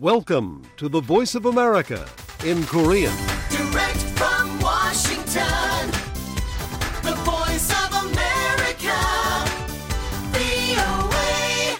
Welcome to the Voice of America in Korean. Direct from Washington, the Voice of America, VOA.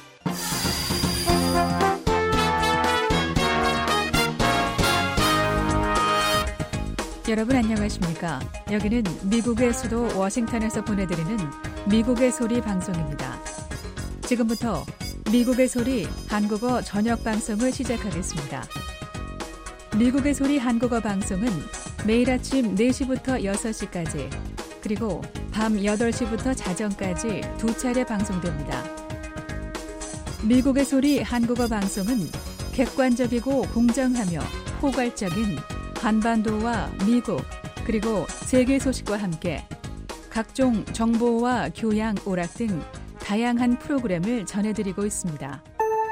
여러분 안녕하십니까? 여기는 미국의 수도 워싱턴에서 보내드리는 미국의 소리 방송입니다. 지금부터 미국의 소리 한국어 저녁 방송을 시작하겠습니다. 미국의 소리 한국어 방송은 매일 아침 4시부터 6시까지 그리고 밤 8시부터 자정까지 두 차례 방송됩니다. 미국의 소리 한국어 방송은 객관적이고 공정하며 포괄적인 한반도와 미국 그리고 세계 소식과 함께 각종 정보와 교양, 오락 등 다양한 프로그램을 전해드리고 있습니다.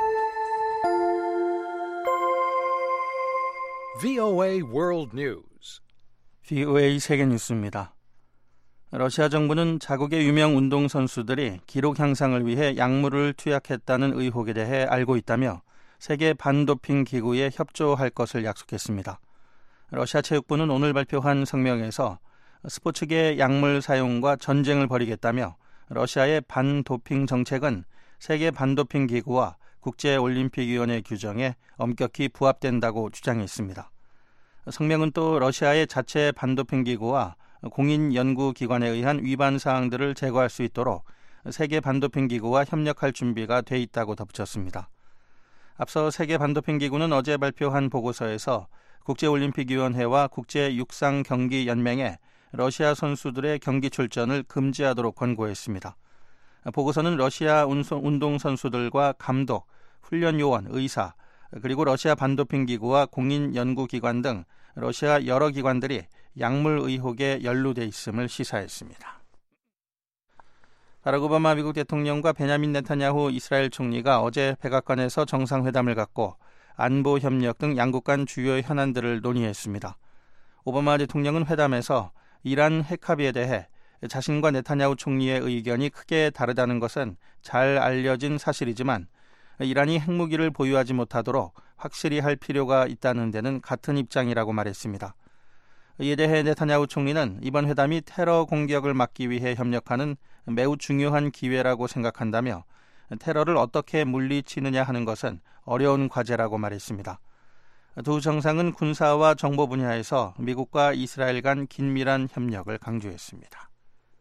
VOA World News. VOA 세계 뉴스입니다. 러시아 정부는 자국의 유명 운동선수들이 기록 향상을 위해 약물을 투약했다는 의혹에 대해 알고 있다며 세계 반도핑 기구에 협조할 것을 약속했습니다. 러시아 체육부는 오늘 발표한 성명에서 스포츠계 약물 사용과 전쟁을 벌이겠다며 러시아의 반도핑 정책은 세계 반도핑 기구와 국제올림픽위원회 규정에 엄격히 부합된다고 주장했습니다. 성명은 또 러시아의 자체 반도핑 기구와 공인연구기관에 의한 위반 사항들을 제거할 수 있도록 세계 반도핑 기구와 협력할 준비가 돼 있다고 덧붙였습니다. 앞서 세계 반도핑 기구는 어제 발표한 보고서에서 국제올림픽위원회와 국제육상경기연맹에 러시아 선수들의 경기 출전을 금지하도록 권고했습니다. 보고서는 러시아 운동선수들과 감독, 훈련요원, 의사, 그리고 러시아 반도핑 기구와 공인연구기관 등 러시아 여러 기관들이 약물 의혹에 연루돼 있음을 시사했습니다. 바락 오바마 미국 대통령과 베냐민 네타냐후 이스라엘 총리가 어제 백악관에서 정상회담을 갖고 안보 협력 등 양국 간 주요 현안들을 논의했습니다. 오바마 대통령은 회담에서 이란 핵 합의에 대해 자신과 네타냐후 총리의 의견이 크게 다르다는 것은 잘 알려진 사실이지만 이란이 핵무기를 보유하지 못하도록 확실히 할 필요가 있다는 데는 같은 입장이라고 말했습니다. 이에 대해 네타냐후 총리는 이번 회담이 테러 공격을 막기 위해 협력하는 매우 중요한 기회라고 생각한다며 테러를 어떻게 물리치느냐 하는 것은 어려운 과제라고 말했습니다. 두 정상은 군사와 정보 분야에서 미국과 이스라엘 간 긴밀한 협력을 강조했습니다.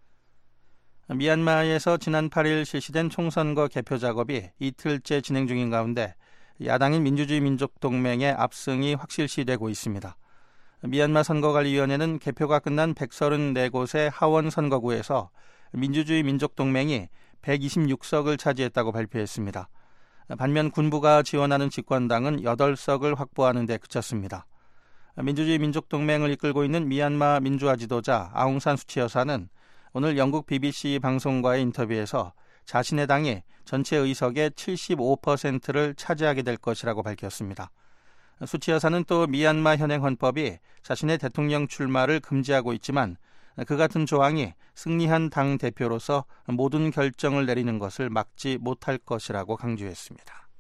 미얀마에서 지난 8일 실시된 총선거 개표 작업이 이틀째 진행 중인 가운데 야당인 민주주의 민족동맹의 압승이 확실시되고 있습니다. 미얀마 선거관리위원회는 개표가 끝난 134곳의 하원 선거구에서 민주주의 민족동맹이 126석을 차지했다고 발표했습니다. 반면 군부가 지원하는 집권당은 8석을 확보하는 데 그쳤습니다. 민주주의 민족동맹을 이끌고 있는 미얀마 민주화 지도자 아웅산 수치 여사는 오늘 영국 BBC 방송과의 인터뷰에서 자신의 당이 전체 의석의 75%를 차지하게 될 것이라고 밝혔습니다. 수치 여사는 또 미얀마 현행 헌법이 자신의 대통령 출마를 금지하고 있지만 그 같은 조항이 승리한 당 대표로서 모든 결정을 내리는 것을 막지 못할 것이라고 강조했습니다.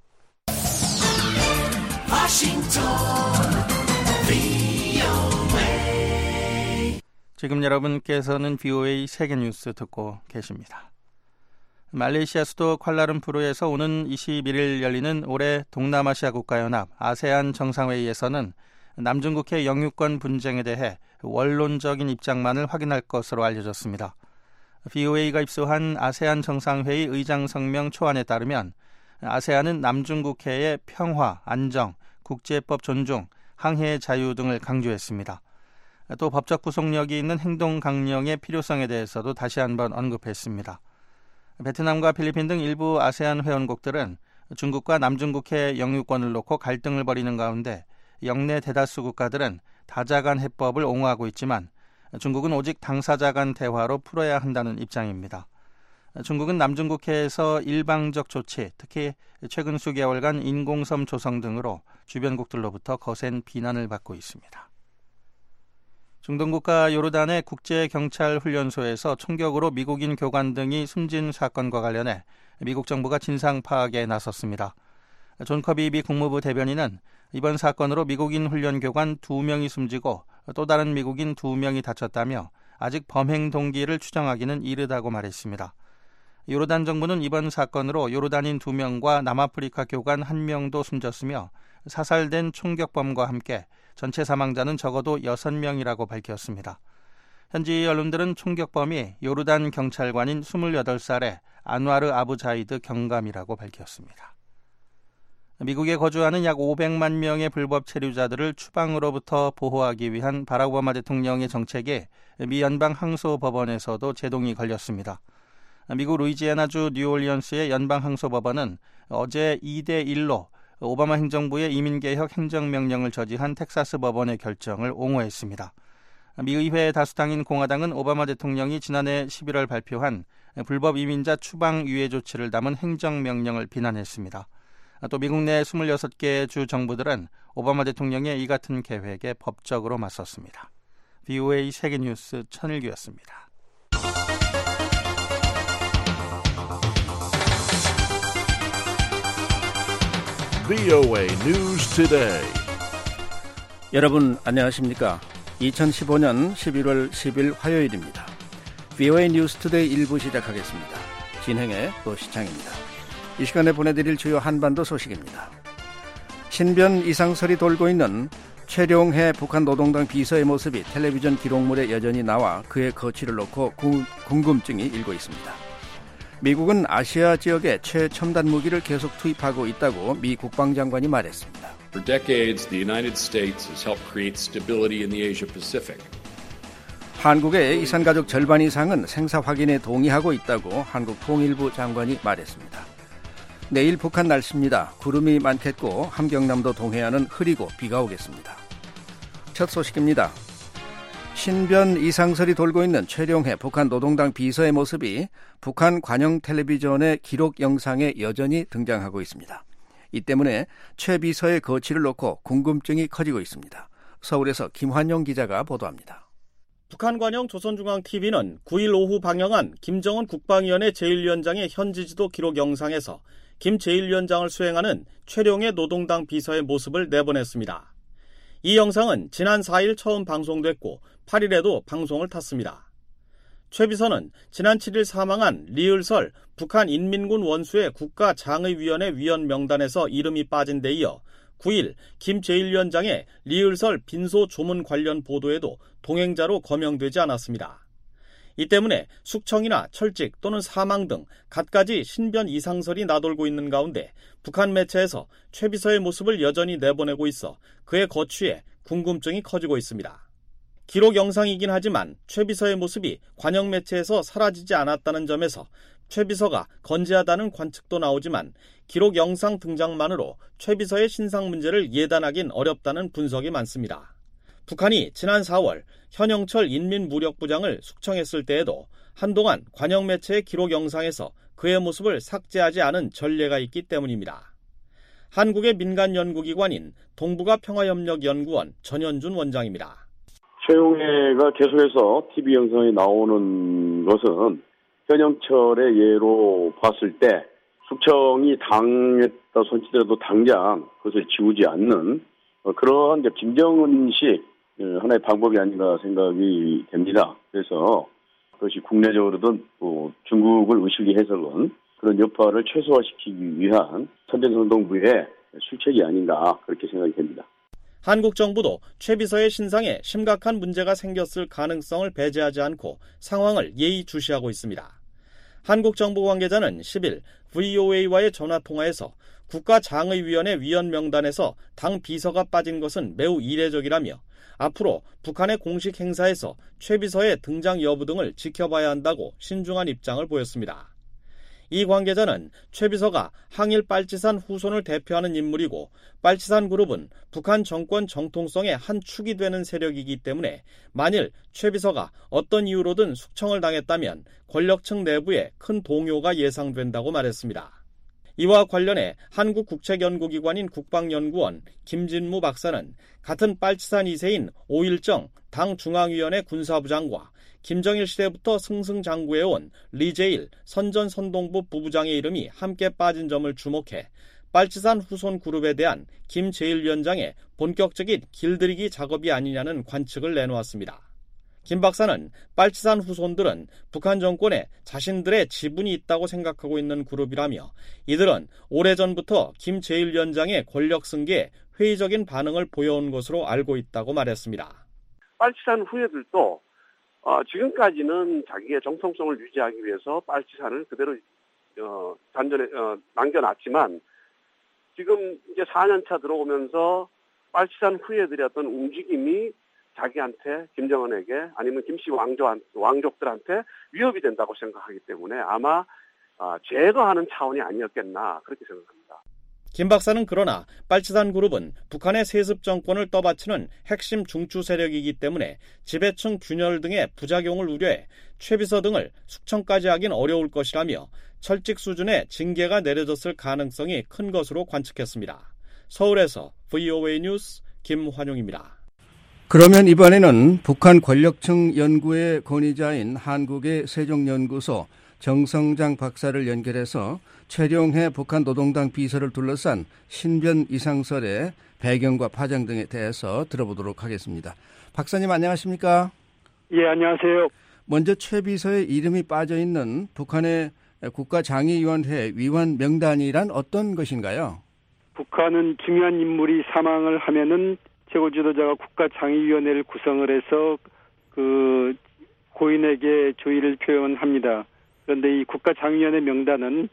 지금 여러분께서는 VOA 세계뉴스 듣고 계십니다. 말레이시아 수도 쿠알라룸푸르에서 오는 21일 열리는 올해 동남아시아 국가연합 아세안 정상회의에서는 남중국해 영유권 분쟁에 대해 원론적인 입장만을 확인할 것으로 알려졌습니다. VOA가 입수한 아세안 정상회의 의장성명 초안에 따르면 아세안은 남중국해의 평화, 안정, 국제법 존중, 항해 자유 등을 강조했습니다. 또 법적 구속력이 있는 행동 강령의 필요성에 대해서도 다시 한번 언급했습니다. 베트남과 필리핀 등 일부 아세안 회원국들은 중국과 남중국해 영유권을 놓고 갈등을 벌이는 가운데 영내 대다수 국가들은 다자 간 해법을 옹호하고 있지만 중국은 오직 당사자 간 대화로 풀어야 한다는 입장입니다. 중국은 남중국해에서 일방적 조치, 특히 최근 수개월간 인공섬 조성 등으로 주변국들로부터 거센 비난을 받고 있습니다. 중동국가 요르단의 국제경찰훈련소에서 총격으로 미국인 교관 등이 숨진 사건과 관련해 미국 정부가 진상 파악에 나섰습니다. 존 커비 미 국무부 대변인은 이번 사건으로 미국인 훈련 교관 2명이 숨지고 또 다른 미국인 2명이 다쳤다며 아직 범행 동기를 추정하기는 이르다고 말했습니다. 요르단 정부는 이번 사건으로 요르단인 2명과 남아프리카 교관 1명도 숨졌으며 사살된 총격범과 함께 전체 사망자는 적어도 6명이라고 밝혔습니다. 현지 언론들은 총격범이 요르단 경찰관인 28살의 안와르 아부자이드 경감이라고 밝혔습니다. 미국에 거주하는 약 500만 명의 불법 체류자들을 추방으로부터 보호하기 위한 바락 오바마 대통령의 정책에 미 연방 항소법원에서도 제동이 걸렸습니다. 미국 루이지애나주 뉴올리언스의 연방 항소법원은 어제 2대1로 오바마 행정부의 이민개혁 행정명령을 저지한 텍사스 법원의 결정을 옹호했습니다. 미 의회 다수당인 공화당은 오바마 대통령이 지난해 11월 발표한 불법 이민자 추방 유예 조치를 담은 행정명령을 비난했습니다. 또 미국 내 26개의 주 정부들은 오바마 대통령의 이 같은 계획에 법적으로 맞섰습니다. VOA 세계뉴스 천일규였습니다. VOA News Today. 여러분 안녕하십니까? 2015년 11월 10일 화요일입니다. VOA News Today 1부 시작하겠습니다. 진행의 노시창입니다. 이 시간에 보내드릴 주요 한반도 소식입니다. 신변 이상설이 돌고 있는 최룡해 북한 노동당 비서의 모습이 텔레비전 기록물에 여전히 나와 그의 거취를 놓고 궁금증이 일고 있습니다. 미국은 아시아 지역에 최첨단 무기를 계속 투입하고 있다고 미 국방장관이 말했습니다. For decades, the United States has helped create stability in the Asia-Pacific. 한국의 이산가족 절반 이상은 생사 확인에 동의하고 있다고 한국 통일부 장관이 말했습니다. 내일 북한 날씨입니다. 구름이 많겠고 함경남도 동해안은 흐리고 비가 오겠습니다. 첫 소식입니다. 신변 이상설이 돌고 있는 최룡해 북한 노동당 비서의 모습이 북한 관영 텔레비전의 기록 영상에 여전히 등장하고 있습니다. 이 때문에 최 비서의 거취를 놓고 궁금증이 커지고 있습니다. 서울에서 김환영 기자가 보도합니다. 북한 관영 조선중앙TV는 9일 오후 방영한 김정은 국방위원회 제1위원장의 현지지도 기록 영상에서 김 제1위원장을 수행하는 최룡해 노동당 비서의 모습을 내보냈습니다. 이 영상은 지난 4일 처음 방송됐고 8일에도 방송을 탔습니다. 최 비서는 지난 7일 사망한 리을설 북한 인민군 원수의 국가장의위원회 위원 명단에서 이름이 빠진 데 이어 9일 김 제1위원장의 리을설 빈소 조문 관련 보도에도 동행자로 거명되지 않았습니다. 이 때문에 숙청이나 철직 또는 사망 등 갖가지 신변 이상설이 나돌고 있는 가운데 북한 매체에서 최 비서의 모습을 여전히 내보내고 있어 그의 거취에 궁금증이 커지고 있습니다. 기록 영상이긴 하지만 최 비서의 모습이 관영 매체에서 사라지지 않았다는 점에서 최 비서가 건재하다는 관측도 나오지만 기록 영상 등장만으로 최 비서의 신상 문제를 예단하긴 어렵다는 분석이 많습니다. 북한이 지난 4월 현영철 인민무력부장을 숙청했을 때에도 한동안 관영 매체의 기록 영상에서 그의 모습을 삭제하지 않은 전례가 있기 때문입니다. 한국의 민간 연구기관인 동북아 평화협력연구원 전현준 원장입니다. 최용해가 계속해서 TV 영상에 나오는 것은 현영철의 예로 봤을 때 숙청이 당했다 손치더라도 당장 그것을 지우지 않는 그러한 김정은식 하나의 방법이 아닌가 생각이 됩니다. 그래서 그것이 국내적으로든 중국을 의식해서는 그런 여파를 최소화시키기 위한 선전성동부의 술책이 아닌가 그렇게 생각이 됩니다. 한국 정부도 최 비서의 신상에 심각한 문제가 생겼을 가능성을 배제하지 않고 상황을 예의주시하고 있습니다. 한국 정부 관계자는 10일 VOA와의 전화통화에서 국가장의위원회 위원 명단에서 당 비서가 빠진 것은 매우 이례적이라며 앞으로 북한의 공식 행사에서 최 비서의 등장 여부 등을 지켜봐야 한다고 신중한 입장을 보였습니다. 이 관계자는 최 비서가 항일 빨치산 후손을 대표하는 인물이고 빨치산 그룹은 북한 정권 정통성의 한 축이 되는 세력이기 때문에 만일 최 비서가 어떤 이유로든 숙청을 당했다면 권력층 내부에 큰 동요가 예상된다고 말했습니다. 이와 관련해 한국국책연구기관인 국방연구원 김진무 박사는 같은 빨치산 2세인 오일정 당 중앙위원회 군사부장과 김정일 시대부터 승승장구해온 리제일 선전선동부 부부장의 이름이 함께 빠진 점을 주목해 빨치산 후손 그룹에 대한 김 제1위원장의 본격적인 길들이기 작업이 아니냐는 관측을 내놓았습니다. 김 박사는 빨치산 후손들은 북한 정권에 자신들의 지분이 있다고 생각하고 있는 그룹이라며 이들은 오래전부터 김 제1위원장의 권력 승계에 회의적인 반응을 보여온 것으로 알고 있다고 말했습니다. 빨치산 후예들도 지금까지는 자기의 정통성을 유지하기 위해서 빨치산을 그대로 단전에 남겨놨지만 지금 이제 4년차 들어오면서 빨치산 후예들의 어떤 움직임이 자기한테 김정은에게 아니면 김씨 왕족들한테 위협이 된다고 생각하기 때문에 아마 제거하는 차원이 아니었겠나 그렇게 생각합니다. 김 박사는 그러나 빨치산 그룹은 북한의 세습 정권을 떠받치는 핵심 중추 세력이기 때문에 지배층 균열 등의 부작용을 우려해 최비서 등을 숙청까지 하긴 어려울 것이라며 철직 수준의 징계가 내려졌을 가능성이 큰 것으로 관측했습니다. 서울에서 VOA 뉴스 김환용입니다. 그러면 이번에는 북한 권력층 연구의 권위자인 한국의 세종연구소 정성장 박사를 연결해서 최룡해 북한 노동당 비서를 둘러싼 신변 이상설의 배경과 파장 등에 대해서 들어보도록 하겠습니다. 박사님 안녕하십니까? 예, 안녕하세요. 먼저 최 비서의 이름이 빠져있는 북한의 국가장애위원회 위원 명단이란 어떤 것인가요? 북한은 중요한 인물이 사망을 하면은 최고 지도자가 국가장애위원회를 구성을 해서 그 고인에게 조의를 표현합니다. 그런데 이 국가장애위원회 명단은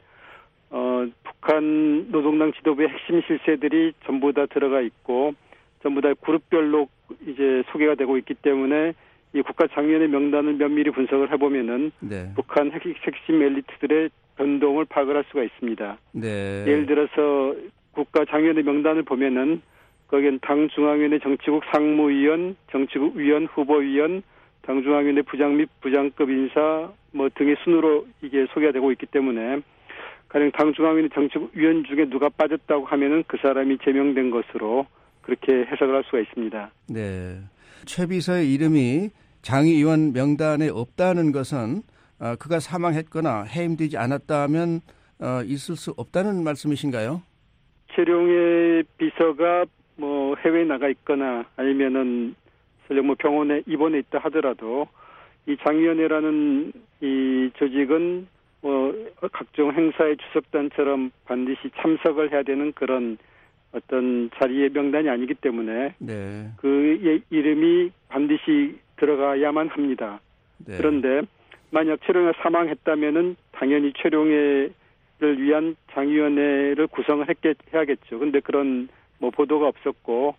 북한 노동당 지도부의 핵심 실세들이 전부 다 들어가 있고 전부 다 그룹별로 이제 소개가 되고 있기 때문에 이 국가장애위원회 명단을 면밀히 분석을 해보면은 네. 북한 핵심 엘리트들의 변동을 파악을 할 수가 있습니다. 네. 예를 들어서 국가장애위원회 명단을 보면은 거기엔 당중앙위원회 정치국 상무위원, 정치국 위원, 후보위원, 당중앙위원회 부장 및 부장급 인사 등의 순으로 이게 소개가 되고 있기 때문에 가령 당중앙위원회 정치국 위원 중에 누가 빠졌다고 하면은 그 사람이 제명된 것으로 그렇게 해석을 할 수가 있습니다. 네. 최 비서의 이름이 장의위원 명단에 없다는 것은 그가 사망했거나 해임되지 않았다면 있을 수 없다는 말씀이신가요? 최룡해 비서가 해외에 나가 있거나 아니면은 설령 병원에 입원해 있다 하더라도 이 장위원회라는 이 조직은 각종 행사의 주석단처럼 반드시 참석을 해야 되는 그런 어떤 자리의 명단이 아니기 때문에 네. 그 이름이 반드시 들어가야만 합니다. 네. 그런데 만약 최룡해가 사망했다면은 당연히 최룡해를 위한 장위원회를 구성을 해야겠죠. 근데 그런 보도가 없었고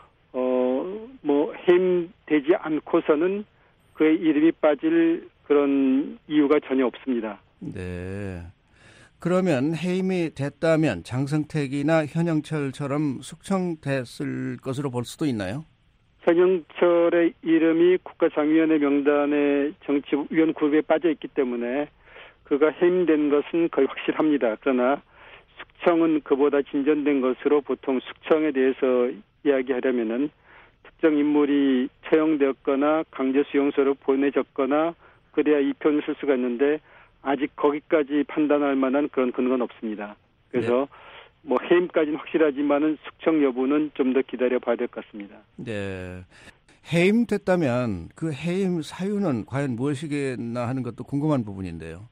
해임되지 않고서는 그의 이름이 빠질 그런 이유가 전혀 없습니다. 네. 그러면 해임이 됐다면 장성택이나 현영철처럼 숙청됐을 것으로 볼 수도 있나요? 현영철의 이름이 국가장위원회 명단에 정치위원 그룹에 빠져 있기 때문에 그가 해임된 것은 거의 확실합니다. 그러나 숙청은 그보다 진전된 것으로 보통 숙청에 대해서 이야기하려면은 특정 인물이 처형되었거나 강제 수용소로 보내졌거나 그래야 이 표현을 쓸 수가 있는데 아직 거기까지 판단할 만한 그런 근거는 없습니다. 그래서 해임까지는 확실하지만은 숙청 여부는 좀 더 기다려 봐야 될 것 같습니다. 네. 해임됐다면 그 해임 사유는 과연 무엇이겠나 하는 것도 궁금한 부분인데요.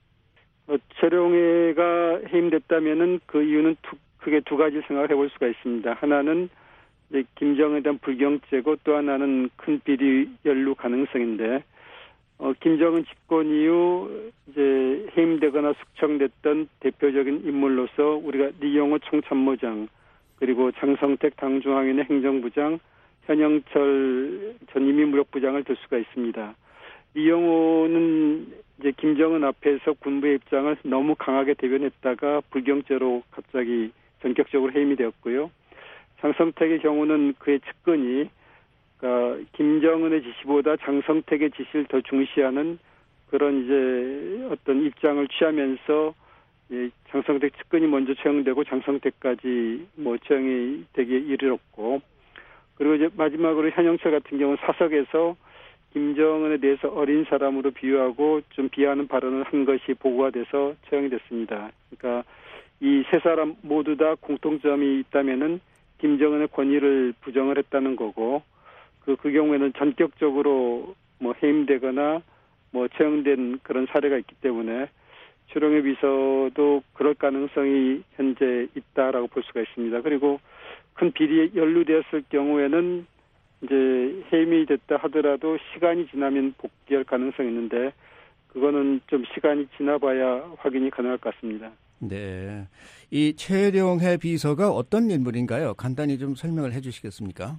최룡해가 해임됐다면은 그 이유는 크게 두 가지 생각을 해볼 수가 있습니다. 하나는 이제 김정은에 대한 불경죄고 또 하나는 큰 비리 연루 가능성인데 김정은 집권 이후 이제 해임되거나 숙청됐던 대표적인 인물로서 우리가 리용호 총참모장 그리고 장성택 당중앙위원회 행정부장 현영철 전 인민무력부장을 들 수가 있습니다. 리용호는 이제 김정은 앞에서 군부의 입장을 너무 강하게 대변했다가 불경죄로 갑자기 전격적으로 해임이 되었고요. 장성택의 경우는 그의 측근이 그러니까 김정은의 지시보다 장성택의 지시를 더 중시하는 그런 이제 어떤 입장을 취하면서 장성택 측근이 먼저 처형되고 장성택까지 처형이 되기에 이르렀고 그리고 이제 마지막으로 현영철 같은 경우는 사석에서 김정은에 대해서 어린 사람으로 비유하고 좀 비하하는 발언을 한 것이 보고가 돼서 처형이 됐습니다. 그러니까 이 세 사람 모두 다 공통점이 있다면은 김정은의 권위를 부정을 했다는 거고 그 경우에는 전격적으로 뭐 해임되거나 뭐 처형된 그런 사례가 있기 때문에 최룡해 비서도 그럴 가능성이 현재 있다라고 볼 수가 있습니다. 그리고 큰 비리에 연루되었을 경우에는 이제 해임이 됐다 하더라도 시간이 지나면 복귀할 가능성이 있는데 그거는 좀 시간이 지나봐야 확인이 가능할 것 같습니다. 네, 이 최룡해 비서가 어떤 인물인가요? 간단히 좀 설명을 해주시겠습니까?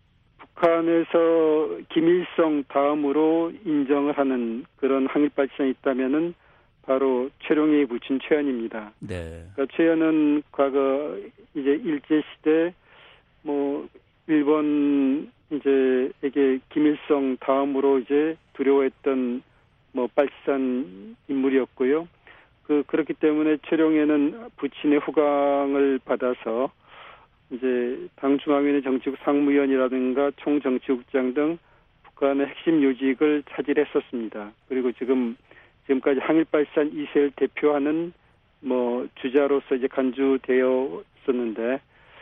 북한에서 김일성 다음으로 인정을 하는 그런 항일발전이 있다면은 바로 최룡해의 부친 최현입니다. 네. 그러니까 최현은 과거 이제 일제 시대 뭐 일본 이제에게 김일성 다음으로 이제 두려워했던 뭐 빨치산 인물이었고요. 그렇기 때문에 최룡해는 부친의 후광을 받아서 이제 당중앙위원회 정치국 상무위원이라든가 총정치국장 등 북한의 핵심 요직을 차지했었습니다. 그리고 지금까지 항일발산 2세를 대표하는 뭐 주자로서 이제 간주되어 있었는데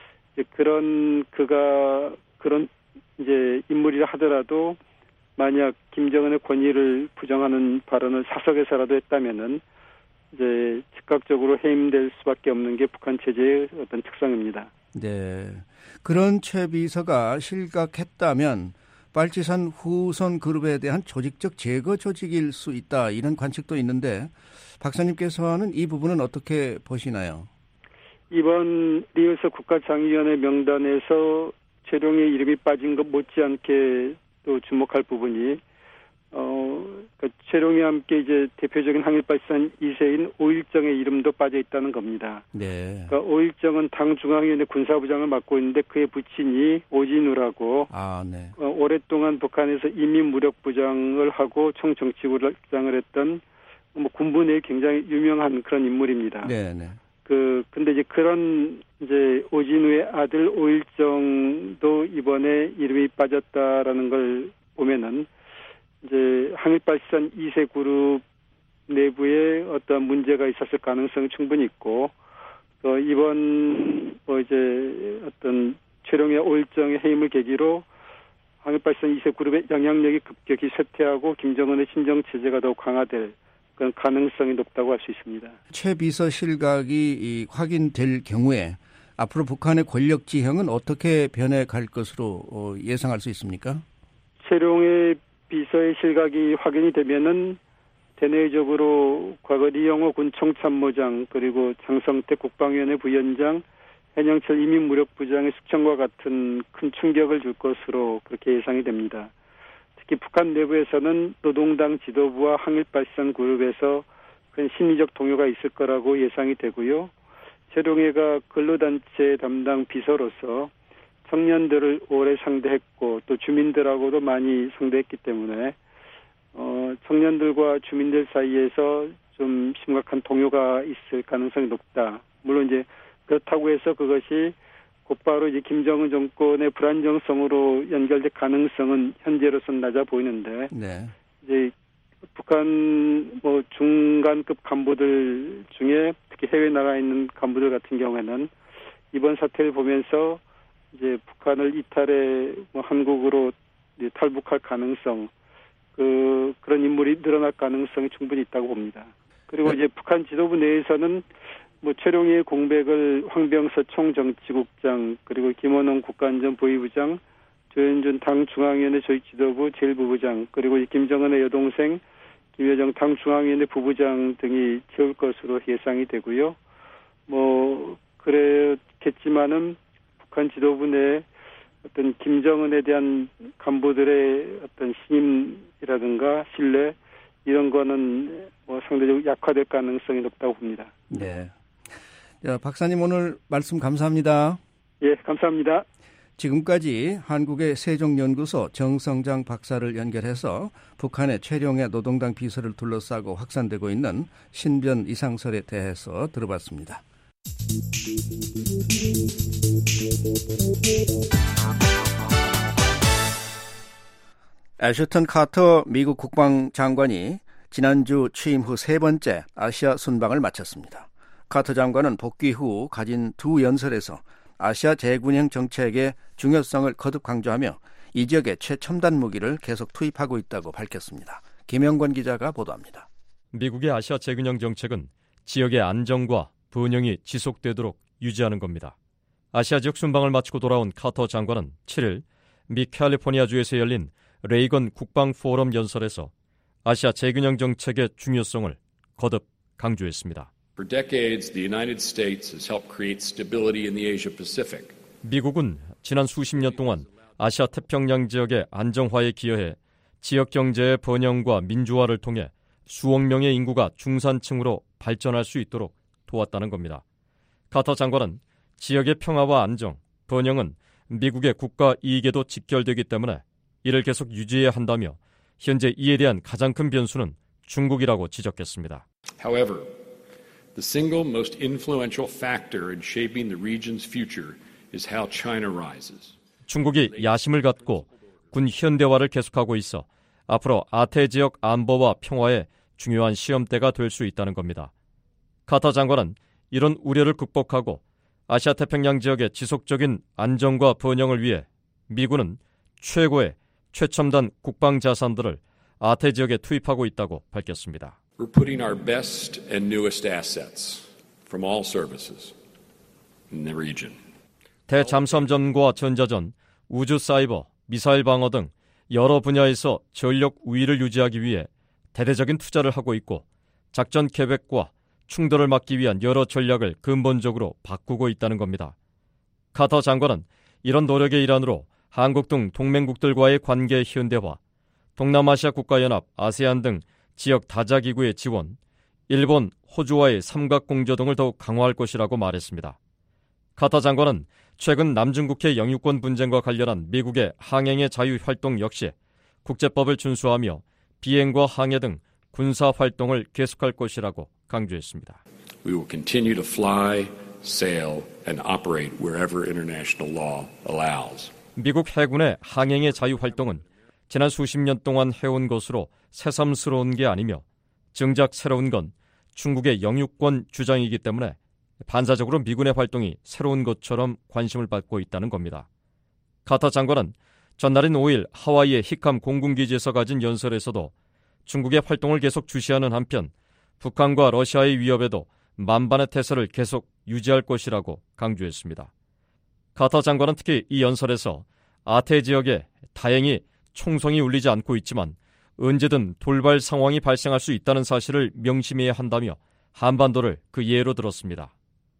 그가 그런 이제 인물이라 하더라도 만약 김정은의 권위를 부정하는 발언을 사석에서라도 했다면은 이제 즉각적으로 해임될 수밖에 없는 게 북한 체제의 어떤 특성입니다. 네, 그런 최 비서가 실각했다면 빨치산 후손 그룹에 대한 조직적 제거 조직일 수 있다 이런 관측도 있는데 박사님께서는 이 부분은 어떻게 보시나요? 이번 리허설 국가장위원회 명단에서 최룡해 이름이 빠진 것 못지않게 또 주목할 부분이 그러니까 최룡해와 함께 이제 대표적인 항일발산 2세인 오일정의 이름도 빠져 있다는 겁니다. 네. 그러니까 오일정은 당 중앙위원회 군사부장을 맡고 있는데 그의 부친이 오진우라고 네. 오랫동안 북한에서 인민무력부장을 하고 총정치국장을 했던 뭐 군부 내에 굉장히 유명한 그런 인물입니다. 네, 네. 근데 이제 그런 이제 오진우의 아들 오일정도 이번에 이름이 빠졌다라는 걸 보면은 이제 항일발산 2세 그룹 내부에 어떤 문제가 있었을 가능성이 충분히 있고 또 이번 뭐 이제 어떤 최룡해 오일정의 해임을 계기로 항일발산 2세 그룹의 영향력이 급격히 쇠퇴하고 김정은의 친정 체제가 더욱 강화될 그런 가능성이 높다고 할 수 있습니다. 최 비서 실각이 확인될 경우에 앞으로 북한의 권력 지형은 어떻게 변해갈 것으로 예상할 수 있습니까? 최룡해 비서의 실각이 확인이 되면은 대내적으로 과거 리영호 군 총참모장 그리고 장성태 국방위원회 부위원장, hen영철 인민무력부장의 숙청과 같은 큰 충격을 줄 것으로 그렇게 예상이 됩니다. 특히 북한 내부에서는 노동당 지도부와 항일발산 그룹에서 큰 심리적 동요가 있을 거라고 예상이 되고요. 최룡해가 근로단체 담당 비서로서 청년들을 오래 상대했고 또 주민들하고도 많이 상대했기 때문에 청년들과 주민들 사이에서 좀 심각한 동요가 있을 가능성이 높다. 물론 이제 그렇다고 해서 그것이 곧바로 이제 김정은 정권의 불안정성으로 연결될 가능성은 현재로서는 낮아 보이는데 네. 이제 북한 뭐 중간급 간부들 중에 특히 해외 나라에 있는 간부들 같은 경우에는 이번 사태를 보면서 이제 북한을 이탈해 뭐 한국으로 이제 탈북할 가능성 그런 인물이 늘어날 가능성이 충분히 있다고 봅니다. 그리고 이제 북한 지도부 내에서는 뭐 최룡해의 공백을 황병서 총정치국장 그리고 김원홍 국가안전보위부장 조현준 당 중앙위원회 조직지도부 제1부부장 그리고 김정은의 여동생 김여정 당 중앙위원회 부부장 등이 채울 것으로 예상이 되고요. 뭐 그랬겠지만은 북한 지도부 내에 어떤 김정은에 대한 간부들의 어떤 신임이라든가 신뢰 이런 거는 뭐 상대적으로 약화될 가능성이 높다고 봅니다. 네. 자, 박사님 오늘 말씀 감사합니다. 예, 감사합니다. 지금까지 한국의 세종연구소 정성장 박사를 연결해서 북한의 최룡해 노동당 비서를 둘러싸고 확산되고 있는 신변 이상설에 대해서 들어봤습니다. 애셔턴 카터 미국 국방장관이 지난주 취임 후 세 번째 아시아 순방을 마쳤습니다. 카터 장관은 복귀 후 가진 두 연설에서 아시아 재균형 정책의 중요성을 거듭 강조하며 이 지역에 최첨단 무기를 계속 투입하고 있다고 밝혔습니다. 김영권 기자가 보도합니다. 미국의 아시아 재균형 정책은 지역의 안정과 번영이 지속되도록 유지하는 겁니다. 아시아 지역 순방을 마치고 돌아온 카터 장관은 7일 미 캘리포니아주에서 열린 레이건 국방포럼 연설에서 아시아 재균형 정책의 중요성을 거듭 강조했습니다. For decades, the United States has helped create stability in the Asia Pacific. 미국은 지난 수십 년 동안 아시아 태평양 지역의 안정화에 기여해 지역 경제의 번영과 민주화를 통해 수억 명의 인구가 중산층으로 발전할 수 있도록 도왔다는 겁니다. 카터 장관은 지역의 평화와 안정, 번영은 미국의 국가 이익에도 직결되기 때문에 이를 계속 유지해야 한다며 현재 이에 대한 가장 큰 변수는 중국이라고 지적했습니다. However, the single most influential factor in shaping the region's future is how China rises. 중국이 야심을 갖고 군 현대화를 계속하고 있어 앞으로 아태 지역 안보와 평화의 중요한 시험대가 될 수 있다는 겁니다. 카터 장관은 이런 우려를 극복하고 아시아 태평양 지역의 지속적인 안정과 번영을 위해 미군은 최고의 최첨단 국방 자산들을 아태 지역에 투입하고 있다고 밝혔습니다. We're putting our best and newest assets from all services in the region. 대잠수함전과 전자전, 우주 사이버, 미사일 방어 등 여러 분야에서 전력 우위를 유지하기 위해 대대적인 투자를 하고 있고 작전 계획과 충돌을 막기 위한 여러 전략을 근본적으로 바꾸고 있다는 겁니다. 카터 장관은 이런 노력의 일환으로 한국 등 동맹국들과의 관계 현대화, 동남아시아 국가연합, 아세안 등 지역 다자기구의 지원, 일본, 호주와의 삼각공조 등을 더욱 강화할 것이라고 말했습니다. 카터 장관은 최근 남중국해 영유권 분쟁과 관련한 미국의 항행의 자유 활동 역시 국제법을 준수하며 비행과 항해 등 군사 활동을 계속할 것이라고 강조했습니다. We will continue to fly, sail, and operate wherever international law allows. 미국 해군의 항행의 자유 활동은 지난 수십 년 동안 해온 것으로 새삼스러운 게 아니며 정작 새로운 건 중국의 영유권 주장이기 때문에 반사적으로 미군의 활동이 새로운 것처럼 관심을 받고 있다는 겁니다. 카터 장관은 전날인 5일 하와이의 히캄 공군기지에서 가진 연설에서도 중국의 활동을 계속 주시하는 한편 북한과 러시아의 위협에도 만반의 태세를 계속 유지할 것이라고 강조했습니다. 카터 장관은 특히 이 연설에서 아태 지역에 다행히 총성이 울리지 않고 있지만 언제든 돌발 상황이 발생할 수 있다는 사실을 명심해야 한다며 한반도를 그 예로 들었습니다.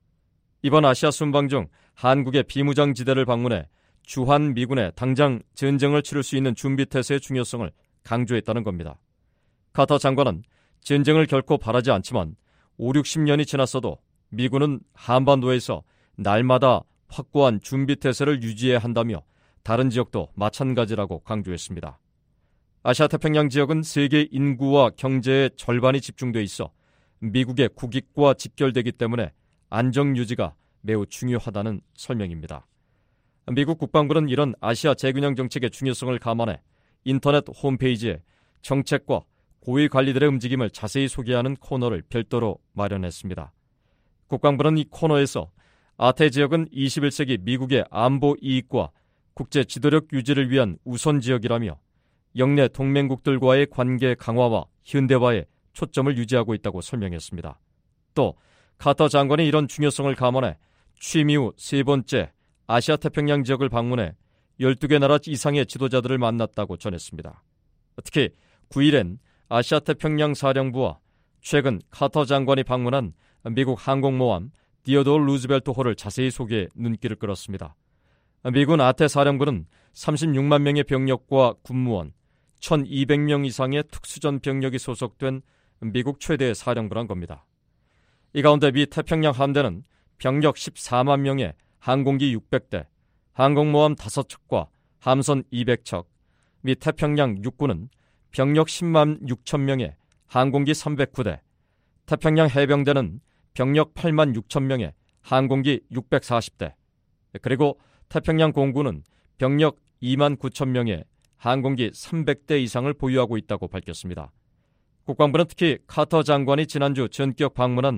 이번 아시아 순방 중 한국의 비무장지대를 방문해 주한 미군에 당장 전쟁을 치를 수 있는 준비태세의 중요성을 강조했다는 겁니다. 카터 장관은 전쟁을 결코 바라지 않지만 5, 60년이 지났어도 미군은 한반도에서 날마다 확고한 준비태세를 유지해야 한다며 다른 지역도 마찬가지라고 강조했습니다. 아시아 태평양 지역은 세계 인구와 경제의 절반이 집중돼 있어 미국의 국익과 직결되기 때문에 안정 유지가 매우 중요하다는 설명입니다. 미국 국방부는 이런 아시아 재균형 정책의 중요성을 감안해 인터넷 홈페이지에 정책과 고위 관리들의 움직임을 자세히 소개하는 코너를 별도로 마련했습니다. 국방부는 이 코너에서 아태 지역은 21세기 미국의 안보 이익과 국제 지도력 유지를 위한 우선 지역이라며 영내 동맹국들과의 관계 강화와 현대화에 초점을 유지하고 있다고 설명했습니다. 또 카터 장관이 이런 중요성을 감안해 취임 이후 세 번째 아시아 태평양 지역을 방문해 12개 나라 이상의 지도자들을 만났다고 전했습니다. 특히 9일엔 아시아 태평양 사령부와 최근 카터 장관이 방문한 미국 항공모함 디어도어 루즈벨트 호를 자세히 소개해 눈길을 끌었습니다. 미군 아태 사령부는 36만 명의 병력과 군무원, 1,200명 이상의 특수전 병력이 소속된 미국 최대의 사령부란 겁니다. 이 가운데 미 태평양 함대는 병력 14만 명의 항공기 600대, 항공모함 5척과 함선 200척, 미 태평양 육군은 병력 10만 6천 명의 항공기 309대, 태평양 해병대는 병력 8만 6천 명의 항공기 640대, 그리고 태평양 공군은 병력 2만 9천 명의 항공기 300대 이상을 보유하고 있다고 밝혔습니다. 국방부는 특히 카터 장관이 지난주 전격 방문한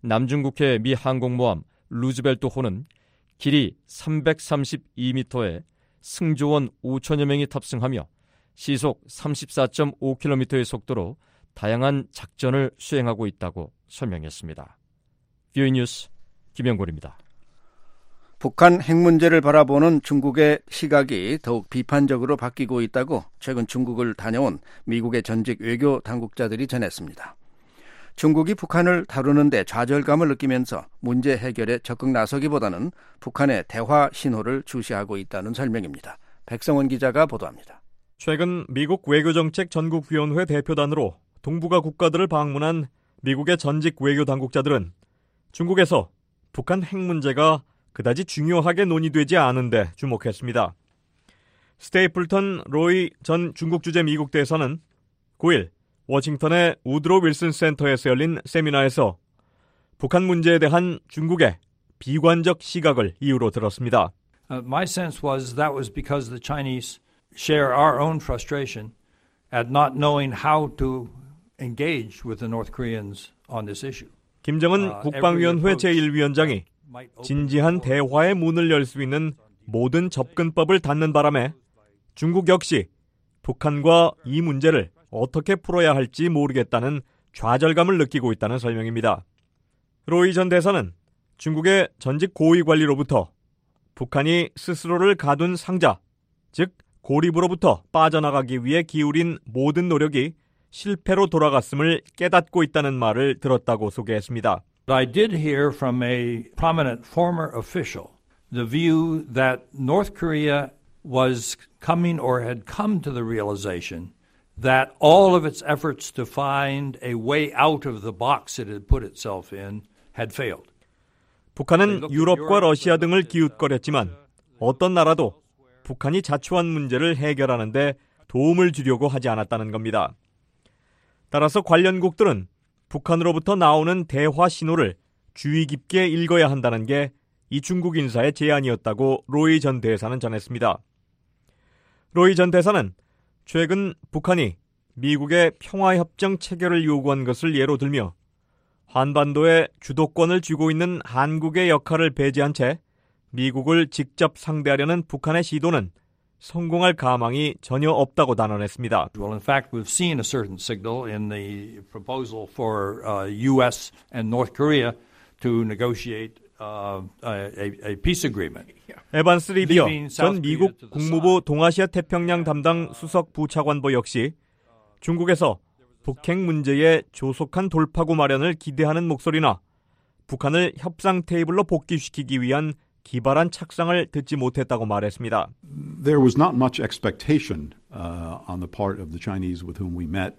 남중국해 미 항공모함 루즈벨트호는 길이 332m에 승조원 5천여 명이 탑승하며 시속 34.5km의 속도로 다양한 작전을 수행하고 있다고 설명했습니다. 뷰이 뉴스 김영골입니다. 북한 핵 문제를 바라보는 중국의 시각이 더욱 비판적으로 바뀌고 있다고 최근 중국을 다녀온 미국의 전직 외교 당국자들이 전했습니다. 중국이 북한을 다루는 데 좌절감을 느끼면서 문제 해결에 적극 나서기보다는 북한의 대화 신호를 주시하고 있다는 설명입니다. 백성원 기자가 보도합니다. 최근 미국 외교정책 전국위원회 대표단으로 동북아 국가들을 방문한 미국의 전직 외교 당국자들은 중국에서 북한 핵 문제가 그다지 중요하게 논의되지 않은데 주목했습니다. 스테이플턴 로이 전 중국 주재 미국 대사는 9일 워싱턴의 우드로 윌슨 센터에서 열린 세미나에서 북한 문제에 대한 중국의 비관적 시각을 이유로 들었습니다. My sense was that was because the Chinese share our own frustration at not knowing how to engage with the North Koreans on this issue. 김정은 국방위원회 제1위원장이 진지한 대화의 문을 열 수 있는 모든 접근법을 닫는 바람에 중국 역시 북한과 이 문제를 어떻게 풀어야 할지 모르겠다는 좌절감을 느끼고 있다는 설명입니다. 로이 전 대사는 중국의 전직 고위 관리로부터 북한이 스스로를 가둔 상자, 즉 고립으로부터 빠져나가기 위해 기울인 모든 노력이 실패로 돌아갔음을 깨닫고 있다는 말을 들었다고 소개했습니다. I did hear from a prominent former official the view that North Korea was coming or had come to the realization that all of its efforts to find a way out of the box it had put itself in had failed. 북한은 유럽과 러시아 등을 기웃거렸지만 어떤 나라도 북한이 자초한 문제를 해결하는 데 도움을 주려고 하지 않았다는 겁니다. 따라서 관련국들은 북한으로부터 나오는 대화 신호를 주의 깊게 읽어야 한다는 게 이 중국 인사의 제안이었다고 로이 전 대사는 전했습니다. 로이 전 대사는 최근 북한이 미국의 평화협정 체결을 요구한 것을 예로 들며 한반도에 주도권을 쥐고 있는 한국의 역할을 배제한 채 미국을 직접 상대하려는 북한의 시도는 성공할 가망이 전혀 없다고 단언했습니다. Well, in fact, we've seen a certain signal in the proposal for U.S. and North Korea to negotiate a peace agreement. 에반스 리비어 전 미국 국무부 동아시아 태평양 담당 수석 부차관보 역시 중국에서 북핵 문제의 조속한 돌파구 마련을 기대하는 목소리나 북한을 협상 테이블로 복귀시키기 위한 기발한 착상을 듣지 못했다고 말했습니다. There was not much expectation on the part of the Chinese with whom we met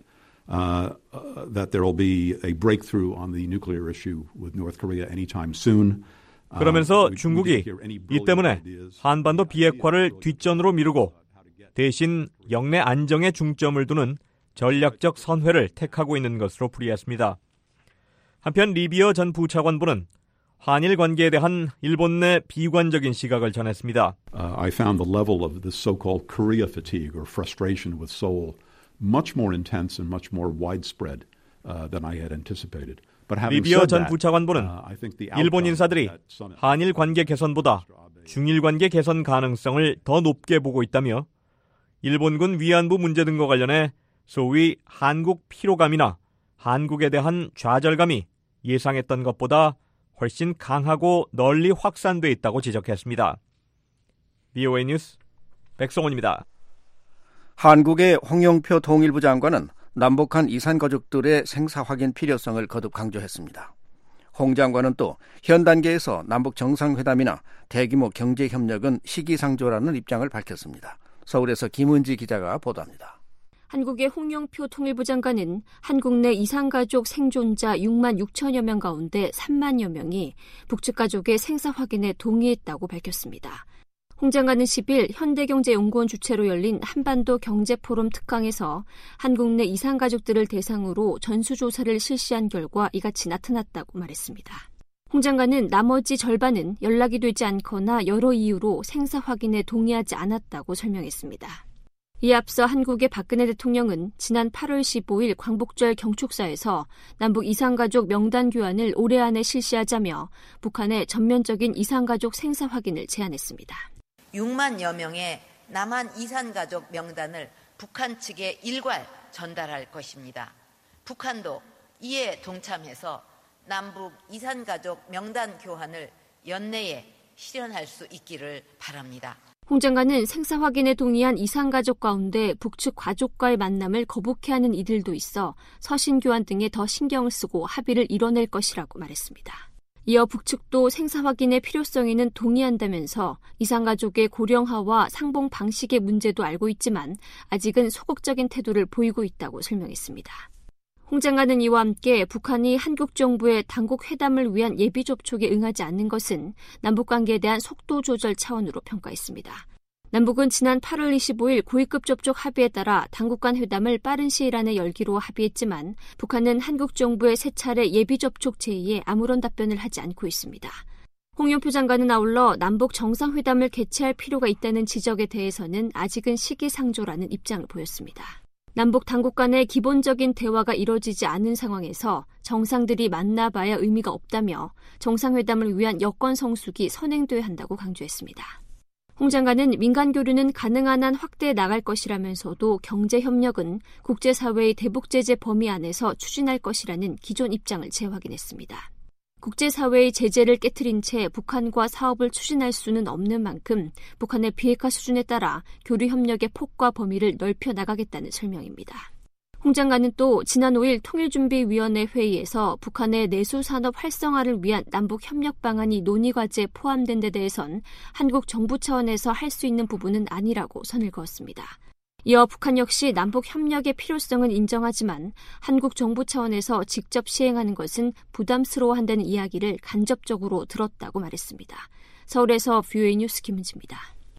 that there will be a breakthrough on the nuclear issue with North Korea anytime soon. 그러면서 중국이 이 때문에 한반도 비핵화를 뒷전으로 미루고 대신 영내 안정에 중점을 두는 전략적 선회를 택하고 있는 것으로 풀이했습니다. 한편 리비어 전 부차관보는 한일 관계에 대한 일본 내 비관적인 시각을 전했습니다. I found the level of the so-called Korea fatigue or frustration with Seoul much more intense and much more widespread than I had anticipated. 리비어 전 부차관보는 일본 인사들이 한일 관계 개선보다 중일 관계 개선 가능성을 더 높게 보고 있다며 일본군 위안부 문제 등과 관련해 소위 한국 피로감이나 한국에 대한 좌절감이 예상했던 것보다 훨씬 강하고 널리 확산돼 있다고 지적했습니다. VOA 뉴스 백성원입니다. 한국의 홍영표 통일부 장관은 남북한 이산 가족들의 생사 확인 필요성을 거듭 강조했습니다. 홍 장관은 또 현 단계에서 남북 정상회담이나 대규모 경제 협력은 시기상조라는 입장을 밝혔습니다. 서울에서 김은지 기자가 보도합니다. 한국의 홍영표 통일부 장관은 한국 내 이산가족 생존자 6만 6천여 명 가운데 3만여 명이 북측 가족의 생사 확인에 동의했다고 밝혔습니다. 홍 장관은 10일 현대경제연구원 주최로 열린 한반도 경제포럼 특강에서 한국 내 이산가족들을 대상으로 전수조사를 실시한 결과 이같이 나타났다고 말했습니다. 홍 장관은 나머지 절반은 연락이 되지 않거나 여러 이유로 생사 확인에 동의하지 않았다고 설명했습니다. 이에 앞서 한국의 박근혜 대통령은 지난 8월 15일 광복절 경축사에서 남북 이산가족 명단 교환을 올해 안에 실시하자며 북한의 전면적인 이산가족 생사 확인을 제안했습니다. 6만여 명의 남한 이산가족 명단을 북한 측에 일괄 전달할 것입니다. 북한도 이에 동참해서 남북 이산가족 명단 교환을 연내에 실현할 수 있기를 바랍니다. 홍 장관은 생사 확인에 동의한 이산가족 가운데 북측 가족과의 만남을 거북해하는 이들도 있어 서신 교환 등에 더 신경을 쓰고 합의를 이뤄낼 것이라고 말했습니다. 이어 북측도 생사 확인의 필요성에는 동의한다면서 이산가족의 고령화와 상봉 방식의 문제도 알고 있지만 아직은 소극적인 태도를 보이고 있다고 설명했습니다. 홍 장관은 이와 함께 북한이 한국 정부의 당국 회담을 위한 예비 접촉에 응하지 않는 것은 남북관계에 대한 속도 조절 차원으로 평가했습니다. 남북은 지난 8월 25일 고위급 접촉 합의에 따라 당국 간 회담을 빠른 시일 안에 열기로 합의했지만 북한은 한국 정부의 세 차례 예비 접촉 제의에 아무런 답변을 하지 않고 있습니다. 홍영표 장관은 아울러 남북 정상회담을 개최할 필요가 있다는 지적에 대해서는 아직은 시기상조라는 입장을 보였습니다. 남북 당국 간의 기본적인 대화가 이뤄지지 않은 상황에서 정상들이 만나봐야 의미가 없다며 정상회담을 위한 여건 성숙이 선행돼야 한다고 강조했습니다. 홍 장관은 민간 교류는 가능한 한 확대해 나갈 것이라면서도 경제협력은 국제사회의 대북제재 범위 안에서 추진할 것이라는 기존 입장을 재확인했습니다. 국제사회의 제재를 깨트린 채 북한과 사업을 추진할 수는 없는 만큼 북한의 비핵화 수준에 따라 교류협력의 폭과 범위를 넓혀 나가겠다는 설명입니다. 홍 장관은 또 지난 5일 통일준비위원회 회의에서 북한의 내수산업 활성화를 위한 남북협력 방안이 논의 과제에 포함된 데 대해선 한국 정부 차원에서 할 수 있는 부분은 아니라고 선을 그었습니다. 이어 북한 역시 남북 협력의 필요성은 인정하지만 한국 정부 차원에서 직접 시행하는 것은 부담스러워한다는 이야기를 간접적으로 들었다고 말했습니다. 서울에서 VOA 뉴스 김은지입니다.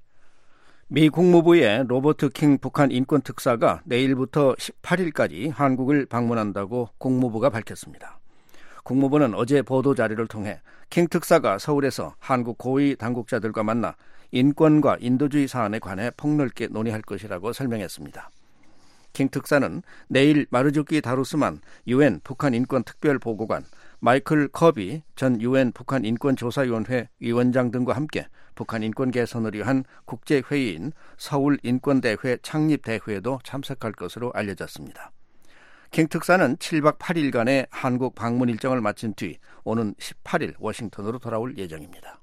미 국무부의 로버트 킹 북한 인권특사가 내일부터 18일까지 한국을 방문한다고 국무부가 밝혔습니다. 국무부는 어제 보도자료를 통해 킹 특사가 서울에서 한국 고위 당국자들과 만나 인권과 인도주의 사안에 관해 폭넓게 논의할 것이라고 설명했습니다. 킹 특사는 내일 마르주키 다루스만 UN 북한 인권 특별보고관, 마이클 커비 전 UN 북한 인권조사위원회 위원장 등과 함께 북한 인권 개선을 위한 국제회의인 서울인권대회 창립대회에도 참석할 것으로 알려졌습니다. 킹 특사는 7박 8일간의 한국 방문 일정을 마친 뒤 오는 18일 워싱턴으로 돌아올 예정입니다.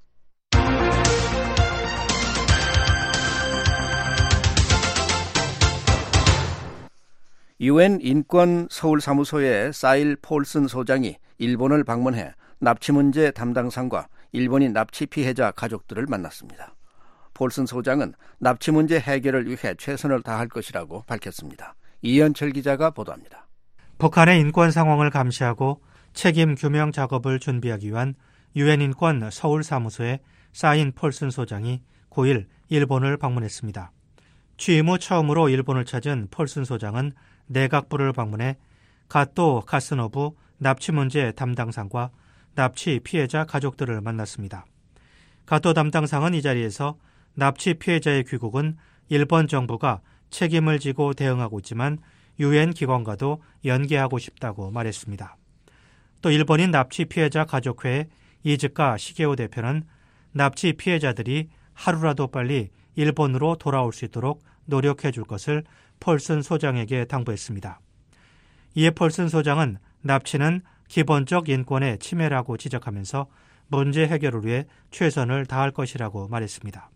UN 인권 서울사무소의 사일 폴슨 소장이 일본을 방문해 납치 문제 담당상과 일본인 납치 피해자 가족들을 만났습니다. 폴슨 소장은 납치 문제 해결을 위해 최선을 다할 것이라고 밝혔습니다. 이현철 기자가 보도합니다. 북한의 인권 상황을 감시하고 책임 규명 작업을 준비하기 위한 UN 인권 서울사무소의 사인 폴슨 소장이 9일 일본을 방문했습니다. 취임 후 처음으로 일본을 찾은 폴슨 소장은 내각부를 방문해 가토 카스노부 납치 문제 담당상과 납치 피해자 가족들을 만났습니다. 가토 담당상은 이 자리에서 납치 피해자의 귀국은 일본 정부가 책임을 지고 대응하고 있지만 UN 기관과도 연계하고 싶다고 말했습니다. 또 일본인 납치 피해자 가족회 이즈카 시게오 대표는 납치 피해자들이 하루라도 빨리 일본으로 돌아올 수 있도록 노력해 줄 것을 폴슨 소장에게 당부했습니다. 이에 폴슨 소장은 납치는 기본적 인권의 침해라고 지적하면서 문제 해결을 위해 최선을 다할 것이라고 말했습니다.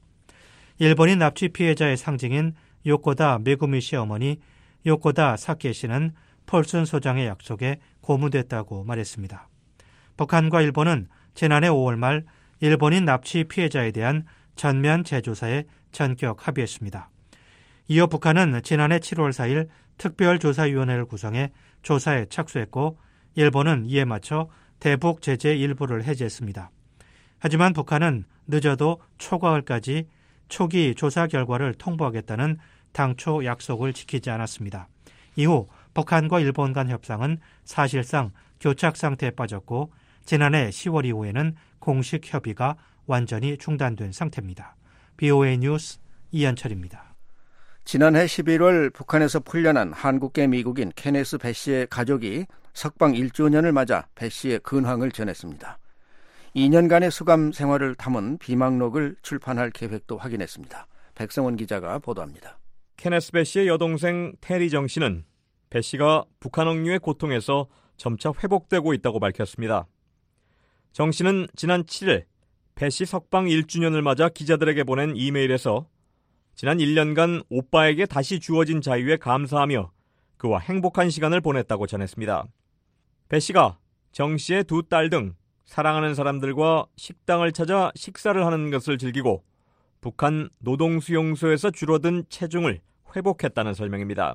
일본인 납치 피해자의 상징인 요코다 메구미 씨 어머니 요코다 사케 씨는 폴슨 소장의 약속에 고무됐다고 말했습니다. 북한과 일본은 지난해 5월 말 일본인 납치 피해자에 대한 전면 재조사에 전격 합의했습니다. 이어 북한은 지난해 7월 4일 특별조사위원회를 구성해 조사에 착수했고 일본은 이에 맞춰 대북 제재 일부를 해제했습니다. 하지만 북한은 늦어도 초가을까지 초기 조사 결과를 통보하겠다는 당초 약속을 지키지 않았습니다. 이후 북한과 일본 간 협상은 사실상 교착 상태에 빠졌고 지난해 10월 이후에는 공식 협의가 완전히 중단된 상태입니다. BOA 뉴스 이현철입니다. 지난해 11월 북한에서 풀려난 한국계 미국인 케네스 배 씨의 가족이 석방 1주년을 맞아 배 씨의 근황을 전했습니다. 2년간의 수감 생활을 담은 비망록을 출판할 계획도 확인했습니다. 백성원 기자가 보도합니다. 케네스 배 씨의 여동생 테리 정 씨는 배 씨가 북한 억류의 고통에서 점차 회복되고 있다고 밝혔습니다. 정 씨는 지난 7일 배 씨 석방 1주년을 맞아 기자들에게 보낸 이메일에서 지난 1년간 오빠에게 다시 주어진 자유에 감사하며 그와 행복한 시간을 보냈다고 전했습니다. 배 씨가 정 씨의 두 딸 등 사랑하는 사람들과 식당을 찾아 식사를 하는 것을 즐기고 북한 노동수용소에서 줄어든 체중을 회복했다는 설명입니다.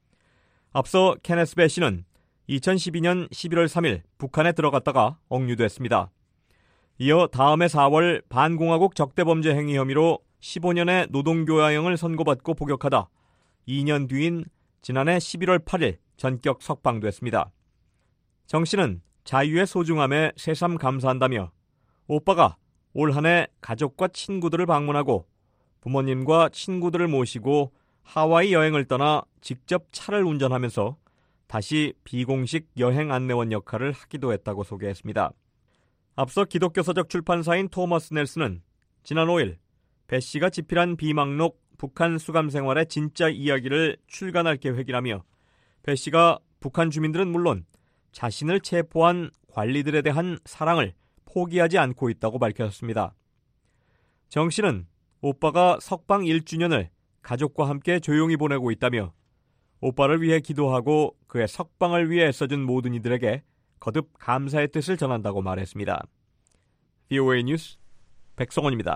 앞서 케네스 배 씨는 2012년 11월 3일 북한에 들어갔다가 억류됐습니다. 이어 다음해 4월 반공화국 적대범죄 행위 혐의로 15년의 노동교화형을 선고받고 복역하다 2년 뒤인 지난해 11월 8일 전격 석방됐습니다. 정 씨는 자유의 소중함에 새삼 감사한다며 오빠가 올 한 해 가족과 친구들을 방문하고 부모님과 친구들을 모시고 하와이 여행을 떠나 직접 차를 운전하면서 다시 비공식 여행 안내원 역할을 하기도 했다고 소개했습니다. 앞서 기독교 서적 출판사인 토머스 넬슨은 지난 5일 배 씨가 집필한 비망록 북한 수감 생활의 진짜 이야기를 출간할 계획이라며 배 씨가 북한 주민들은 물론 자신을 체포한 관리들에 대한 사랑을 포기하지 않고 있다고 밝혔습니다. 정 씨는 오빠가 석방 1주년을 가족과 함께 조용히 보내고 있다며 오빠를 위해 기도하고 그의 석방을 위해 애써준 모든 이들에게 거듭 감사의 뜻을 전한다고 말했습니다. VOA 뉴스 백성원입니다.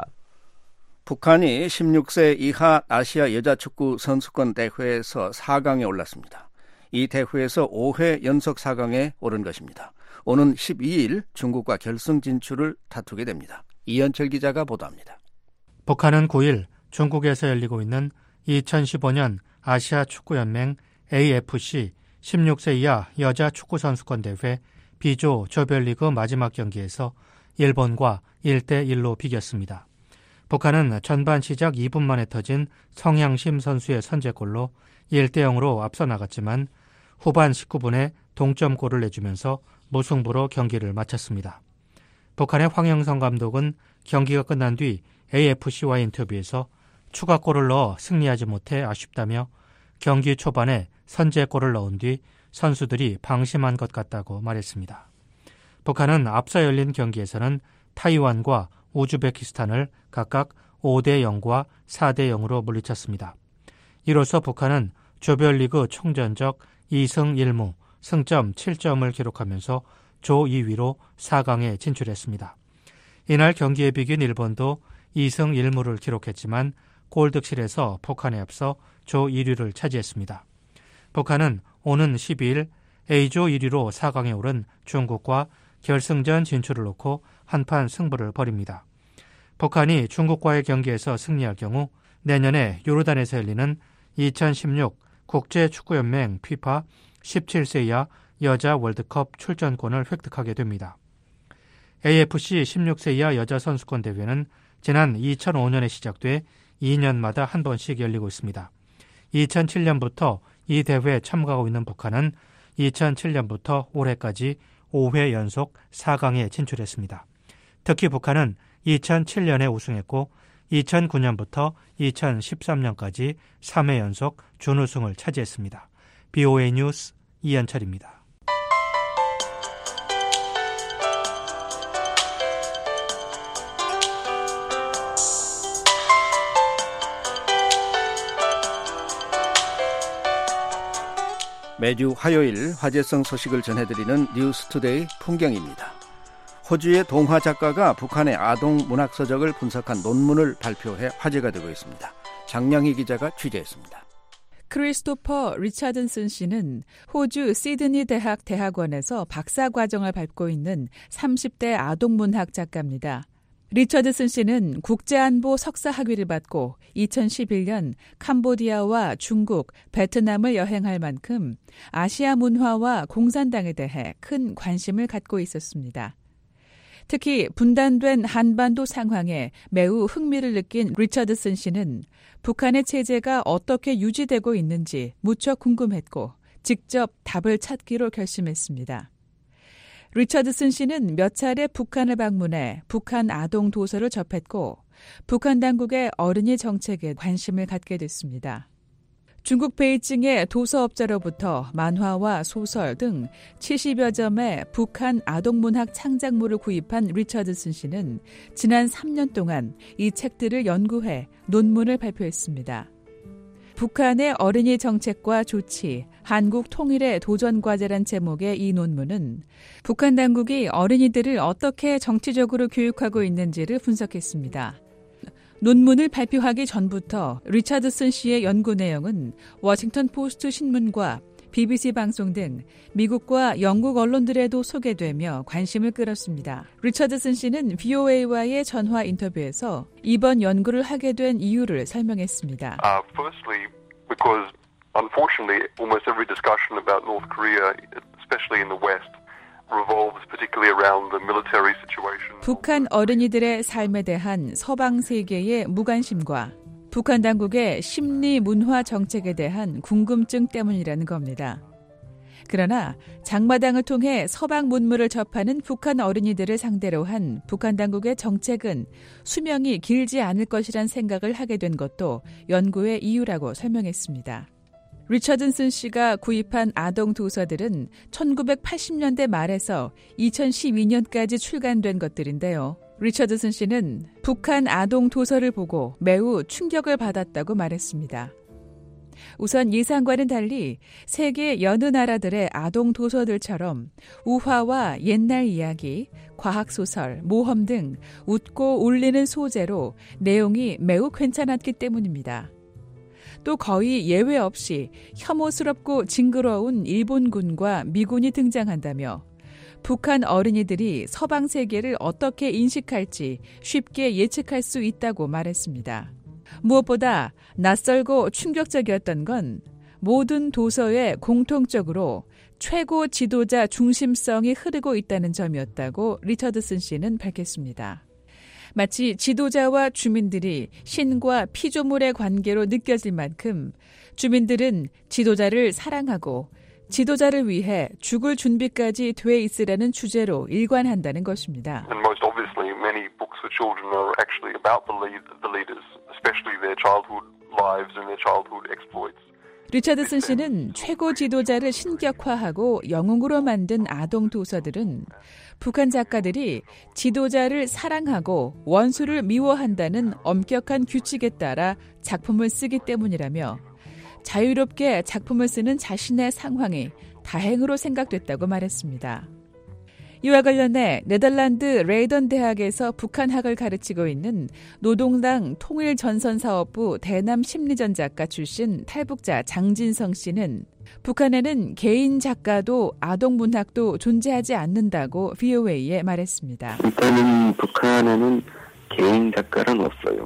북한이 16세 이하 아시아 여자축구 선수권 대회에서 4강에 올랐습니다. 이 대회에서 5회 연속 4강에 오른 것입니다. 오는 12일 중국과 결승 진출을 다투게 됩니다. 이현철 기자가 보도합니다. 북한은 9일 중국에서 열리고 있는 2015년 아시아 축구연맹 AFC 16세 이하 여자 축구 선수권 대회 B조 조별리그 마지막 경기에서 일본과 1대1로 비겼습니다. 북한은 전반 시작 2분 만에 터진 성향심 선수의 선제골로 1대0으로 앞서 나갔지만 후반 19분에 동점골을 내주면서 무승부로 경기를 마쳤습니다. 북한의 황영성 감독은 경기가 끝난 뒤 AFC와 인터뷰에서 추가골을 넣어 승리하지 못해 아쉽다며 경기 초반에 선제골을 넣은 뒤 선수들이 방심한 것 같다고 말했습니다. 북한은 앞서 열린 경기에서는 타이완과 우즈베키스탄을 각각 5대0과 4대0으로 물리쳤습니다. 이로써 북한은 조별리그 총전적 2승 1무, 승점 7점을 기록하면서 조 2위로 4강에 진출했습니다. 이날 경기에 비긴 일본도 2승 1무를 기록했지만 골득실에서 북한에 앞서 조 1위를 차지했습니다. 북한은 오는 12일 A조 1위로 4강에 오른 중국과 결승전 진출을 놓고 한판 승부를 벌입니다. 북한이 중국과의 경기에서 승리할 경우 내년에 요르단에서 열리는 2016 국제축구연맹 FIFA 17세 이하 여자 월드컵 출전권을 획득하게 됩니다. AFC 16세 이하 여자 선수권 대회는 지난 2005년에 시작돼 2년마다 한 번씩 열리고 있습니다. 2007년부터 이 대회에 참가하고 있는 북한은 2007년부터 올해까지 5회 연속 4강에 진출했습니다. 특히 북한은 2007년에 우승했고 2009년부터 2013년까지 3회 연속 준우승을 차지했습니다. BOA 뉴스 이현철입니다. 매주 화요일 화제성 소식을 전해드리는 뉴스투데이 풍경입니다. 호주의 동화 작가가 북한의 아동 문학서적을 분석한 논문을 발표해 화제가 되고 있습니다. 장량희 기자가 취재했습니다. 크리스토퍼 리차든슨 씨는 호주 시드니 대학 대학원에서 박사 과정을 밟고 있는 30대 아동문학 작가입니다. 리처드슨 씨는 국제안보 석사 학위를 받고 2011년 캄보디아와 중국, 베트남을 여행할 만큼 아시아 문화와 공산당에 대해 큰 관심을 갖고 있었습니다. 특히 분단된 한반도 상황에 매우 흥미를 느낀 리처드슨 씨는 북한의 체제가 어떻게 유지되고 있는지 무척 궁금했고 직접 답을 찾기로 결심했습니다. 리처드슨 씨는 몇 차례 북한을 방문해 북한 아동 도서를 접했고 북한 당국의 어린이 정책에 관심을 갖게 됐습니다. 중국 베이징의 도서업자로부터 만화와 소설 등 70여 점의 북한 아동문학 창작물을 구입한 리처드슨 씨는 지난 3년 동안 이 책들을 연구해 논문을 발표했습니다. 북한의 어린이 정책과 조치, 한국 통일의 도전과제란 제목의 이 논문은 북한 당국이 어린이들을 어떻게 정치적으로 교육하고 있는지를 분석했습니다. 논문을 발표하기 전부터 리처드슨 씨의 연구 내용은 워싱턴 포스트 신문과 BBC 방송 등 미국과 영국 언론들에도 소개되며 관심을 끌었습니다. 리처드슨 씨는 VOA와의 전화 인터뷰에서 이번 연구를 하게 된 이유를 설명했습니다. Firstly, because unfortunately almost every discussion about North Korea, especially in the West, revolves particularly around the military situation. 북한 어린이들의 삶에 대한 서방 세계의 무관심과 북한 당국의 심리 문화 정책에 대한 궁금증 때문이라는 겁니다. 그러나 장마당을 통해 서방 문물을 접하는 북한 어린이들을 상대로 한 북한 당국의 정책은 수명이 길지 않을 것이란 생각을 하게 된 것도 연구의 이유라고 설명했습니다. 리처드슨 씨가 구입한 아동 도서들은 1980년대 말에서 2012년까지 출간된 것들인데요. 리처드슨 씨는 북한 아동 도서를 보고 매우 충격을 받았다고 말했습니다. 우선 예상과는 달리 세계 여느 나라들의 아동 도서들처럼 우화와 옛날 이야기, 과학소설, 모험 등 웃고 울리는 소재로 내용이 매우 괜찮았기 때문입니다. 또 거의 예외 없이 혐오스럽고 징그러운 일본군과 미군이 등장한다며 북한 어린이들이 서방 세계를 어떻게 인식할지 쉽게 예측할 수 있다고 말했습니다. 무엇보다 낯설고 충격적이었던 건 모든 도서에 공통적으로 최고 지도자 중심성이 흐르고 있다는 점이었다고 리처드슨 씨는 밝혔습니다. 마치 지도자와 주민들이 신과 피조물의 관계로 느껴질 만큼 주민들은 지도자를 사랑하고 지도자를 위해 죽을 준비까지 돼 있으라는 주제로 일관한다는 것입니다. And most obviously, many books for children are actually about the leaders, especially their childhood lives and their childhood exploits. 리처드슨 씨는 최고 지도자를 신격화하고 영웅으로 만든 아동 도서들은 북한 작가들이 지도자를 사랑하고 원수를 미워한다는 엄격한 규칙에 따라 작품을 쓰기 때문이라며 자유롭게 작품을 쓰는 자신의 상황이 다행으로 생각됐다고 말했습니다. 이와 관련해 네덜란드 레이던 대학에서 북한학을 가르치고 있는 노동당 통일전선사업부 대남 심리전 작가 출신 탈북자 장진성 씨는 북한에는 개인 작가도 아동 문학도 존재하지 않는다고 VOA에 말했습니다. 일단은 북한에는 개인 작가는 없어요.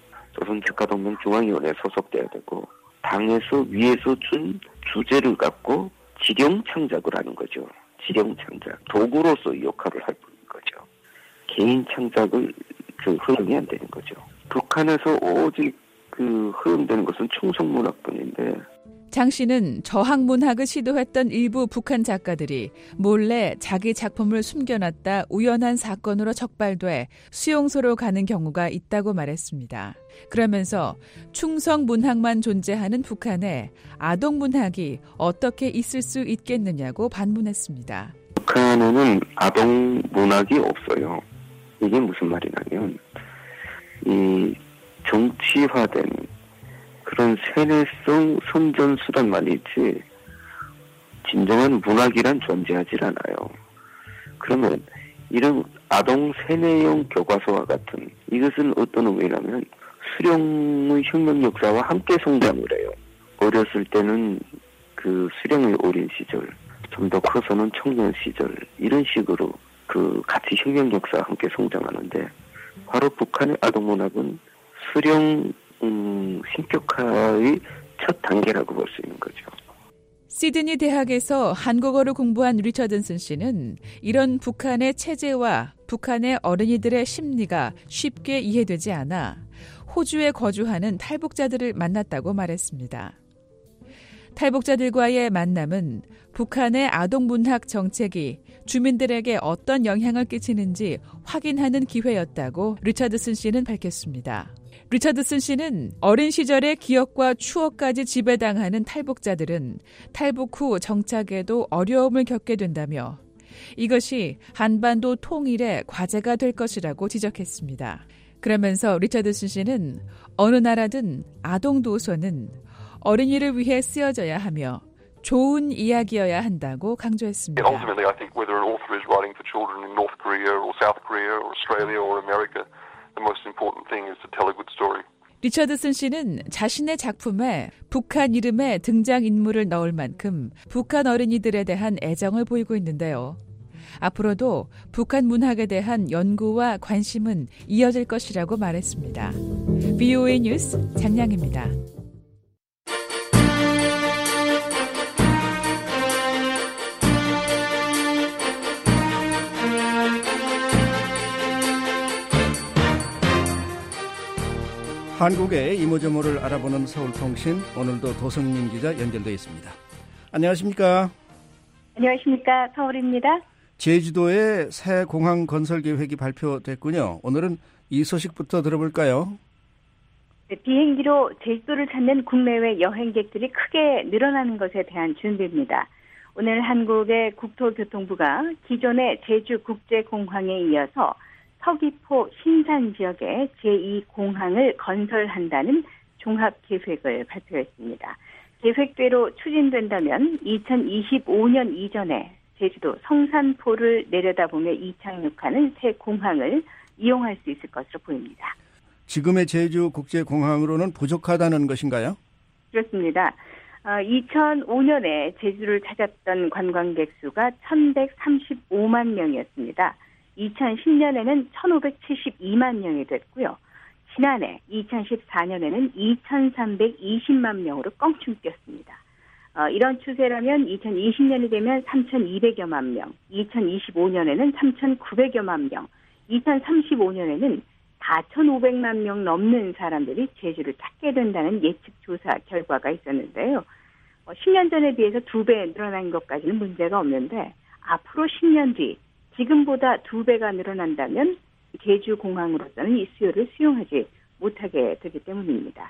조선작가동맹 중앙위원회에 소속돼야 되고 당에서 위에서 준 주제를 갖고 지령 창작을 하는 거죠. 지령 창작, 도구로서 역할을 할 뿐인 거죠. 개인 창작을 허용이 안 되는 거죠. 북한에서 오직 허용되는 것은 충성문학뿐인데. 장 씨는 저항문학을 시도했던 일부 북한 작가들이 몰래 자기 작품을 숨겨놨다 우연한 사건으로 적발돼 수용소로 가는 경우가 있다고 말했습니다. 그러면서 충성문학만 존재하는 북한에 아동문학이 어떻게 있을 수 있겠느냐고 반문했습니다. 북한에는 아동문학이 없어요. 이게 무슨 말이냐면 이 정치화된 그런 세뇌성 선전수단만 있지 진정한 문학이란 존재하지 않아요. 그러면 이런 아동 세뇌용 교과서와 같은 이것은 어떤 의미냐면 수령의 혁명 역사와 함께 성장을 해요. 어렸을 때는 그 수령의 어린 시절, 좀 더 커서는 청년 시절 이런 식으로 같이 혁명 역사와 함께 성장하는데 바로 북한의 아동 문학은 수령 신격화의 첫 단계라고 볼 수 있는 거죠. 시드니 대학에서 한국어를 공부한 리처드슨 씨는 이런 북한의 체제와 북한의 어린이들의 심리가 쉽게 이해되지 않아 호주에 거주하는 탈북자들을 만났다고 말했습니다. 탈북자들과의 만남은 북한의 아동문학 정책이 주민들에게 어떤 영향을 끼치는지 확인하는 기회였다고 리처드슨 씨는 밝혔습니다. 리처드슨 씨는 어린 시절의 기억과 추억까지 지배당하는 탈북자들은 탈북 후 정착에도 어려움을 겪게 된다며 이것이 한반도 통일의 과제가 될 것이라고 지적했습니다. 그러면서 리처드슨 씨는 어느 나라든 아동 도서는 어린이를 위해 쓰여져야 하며 좋은 이야기여야 한다고 강조했습니다. Ultimately, I think whether an author is writing for children in North Korea or South Korea or Australia or America, the most important thing is to tell a good story. 리처드슨 씨는 자신의 작품에 북한 이름의 등장인물을 넣을 만큼 북한 어린이들에 대한 애정을 보이고 있는데요. 앞으로도 북한 문학에 대한 연구와 관심은 이어질 것이라고 말했습니다. VOA 뉴스 장량입니다. 한국의 이모저모를 알아보는 서울통신, 오늘도 도성민 기자 연결되어 있습니다. 안녕하십니까? 안녕하십니까? 서울입니다. 제주도에 새 공항 건설 계획이 발표됐군요. 오늘은 이 소식부터 들어볼까요? 네, 비행기로 제주도를 찾는 국내외 여행객들이 크게 늘어나는 것에 대한 준비입니다. 오늘 한국의 국토교통부가 기존의 제주국제공항에 이어서 서귀포 신산 지역에 제2공항을 건설한다는 종합계획을 발표했습니다. 계획대로 추진된다면 2025년 이전에 제주도 성산포를 내려다보며 이착륙하는 새 공항을 이용할 수 있을 것으로 보입니다. 지금의 제주국제공항으로는 부족하다는 것인가요? 그렇습니다. 2005년에 제주를 찾았던 관광객 수가 1135만 명이었습니다. 2010년에는 1572만 명이 됐고요. 지난해 2014년에는 2320만 명으로 껑충 뛰었습니다. 이런 추세라면 2020년이 되면 3200여만 명, 2025년에는 3900여만 명, 2035년에는 4500만 명 넘는 사람들이 제주를 찾게 된다는 예측 조사 결과가 있었는데요. 10년 전에 비해서 2배 늘어난 것까지는 문제가 없는데 앞으로 10년 뒤 지금보다 2배가 늘어난다면 제주공항으로서는 이 수요를 수용하지 못하게 되기 때문입니다.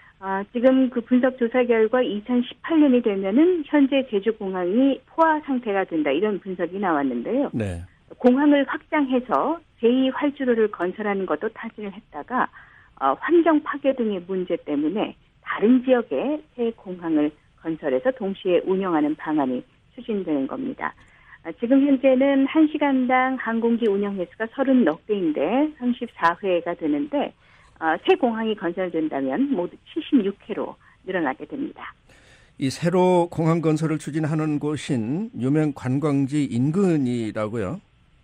지금 그 분석 조사 결과 2018년이 되면은 현재 제주공항이 포화 상태가 된다 이런 분석이 나왔는데요. 네. 공항을 확장해서 제2활주로를 건설하는 것도 타진을 했다가 환경 파괴 등의 문제 때문에 다른 지역에 새 공항을 건설해서 동시에 운영하는 방안이 추진되는 겁니다. 지금 현재는 1시간당 항공기 운영 횟수가 30몇 개인데 34회가 되는데 새 공항이 건설된다면 모두 76회로 늘어나게 됩니다. 이 새로 공항 건설을 추진하는 곳인 유명 관광지 인근이라고요?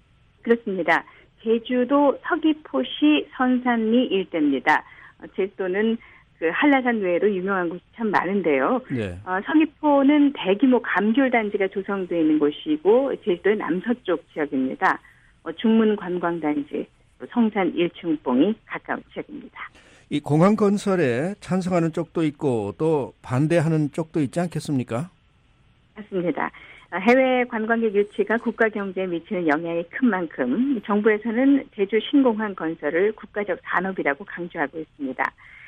그렇습니다. 제주도 서귀포시 선산리 일대입니다. 제주도는 그 한라산 외에도 유명한 곳이 참 많은데요. 네. 서귀포는 대규모 감귤 단지가 조성되어 있는 곳이고 제주도의 남서쪽 지역입니다. 중문 관광단지, 성산 일층봉이 가까운 지역입니다. 이 공항 건설에 찬성하는 쪽도 있고 또 반대하는 쪽도 있지 않겠습니까? 맞습니다. 해외 관광객 유치가 국가 경제에 미치는 영향이 큰 만큼 정부에서는 제주 신공항 건설을 국가적 산업이라고 강조하고 있습니다.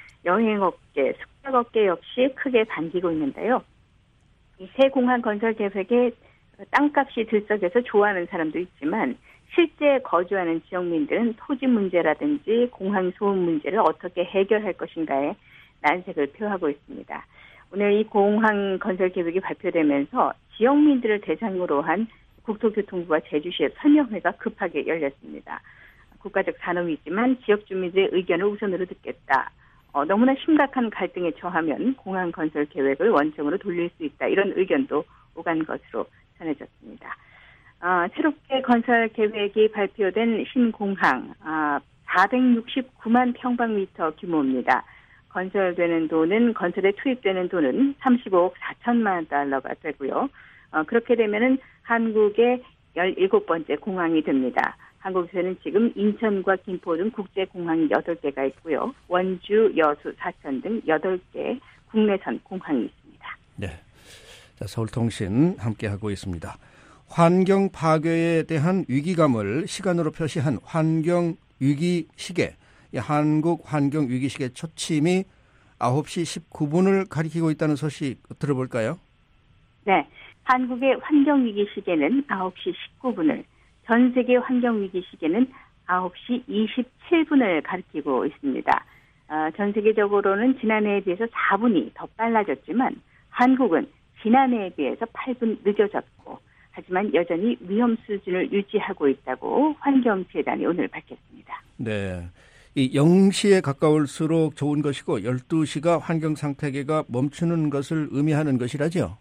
여행업계, 숙박업계 역시 크게 반기고 있는데요. 이 새 공항 건설 계획에 땅값이 들썩여서 좋아하는 사람도 있지만 실제 거주하는 지역민들은 토지 문제라든지 공항 소음 문제를 어떻게 해결할 것인가에 난색을 표하고 있습니다. 오늘 이 공항 건설 계획이 발표되면서 지역민들을 대상으로 한 국토교통부와 제주시의 설명회가 급하게 열렸습니다. 국가적 산업이지만 지역 주민들의 의견을 우선으로 듣겠다. 너무나 심각한 갈등에 처하면 공항 건설 계획을 원점으로 돌릴 수 있다. 이런 의견도 오간 것으로 전해졌습니다. 새롭게 건설 계획이 발표된 신공항 469만 평방미터 규모입니다. 건설되는 돈은 건설에 투입되는 돈은 35억 4천만 달러가 되고요. 그렇게 되면은 한국의 17번째 공항이 됩니다. 한국에서는 지금 인천과 김포 등 국제공항이 8개가 있고요. 원주, 여수, 사천 등 8개 국내선 공항이 있습니다. 네. 자, 서울통신 함께하고 있습니다. 환경 파괴에 대한 위기감을 시간으로 표시한 환경위기시계, 한국 환경위기시계 초침이 9시 19분을 가리키고 있다는 소식 들어볼까요? 네. 한국의 환경위기시계는 9시 19분을, 전 세계 환경위기시계는 9시 27분을 가리키고 있습니다. 전 세계적으로는 지난해에 비해서 4분이 더 빨라졌지만 한국은 지난해에 비해서 8분 늦어졌고, 하지만 여전히 위험 수준을 유지하고 있다고 환경재단이 오늘 밝혔습니다. 네. 이 0시에 가까울수록 좋은 것이고 12시가 환경상태계가 멈추는 것을 의미하는 것이라죠?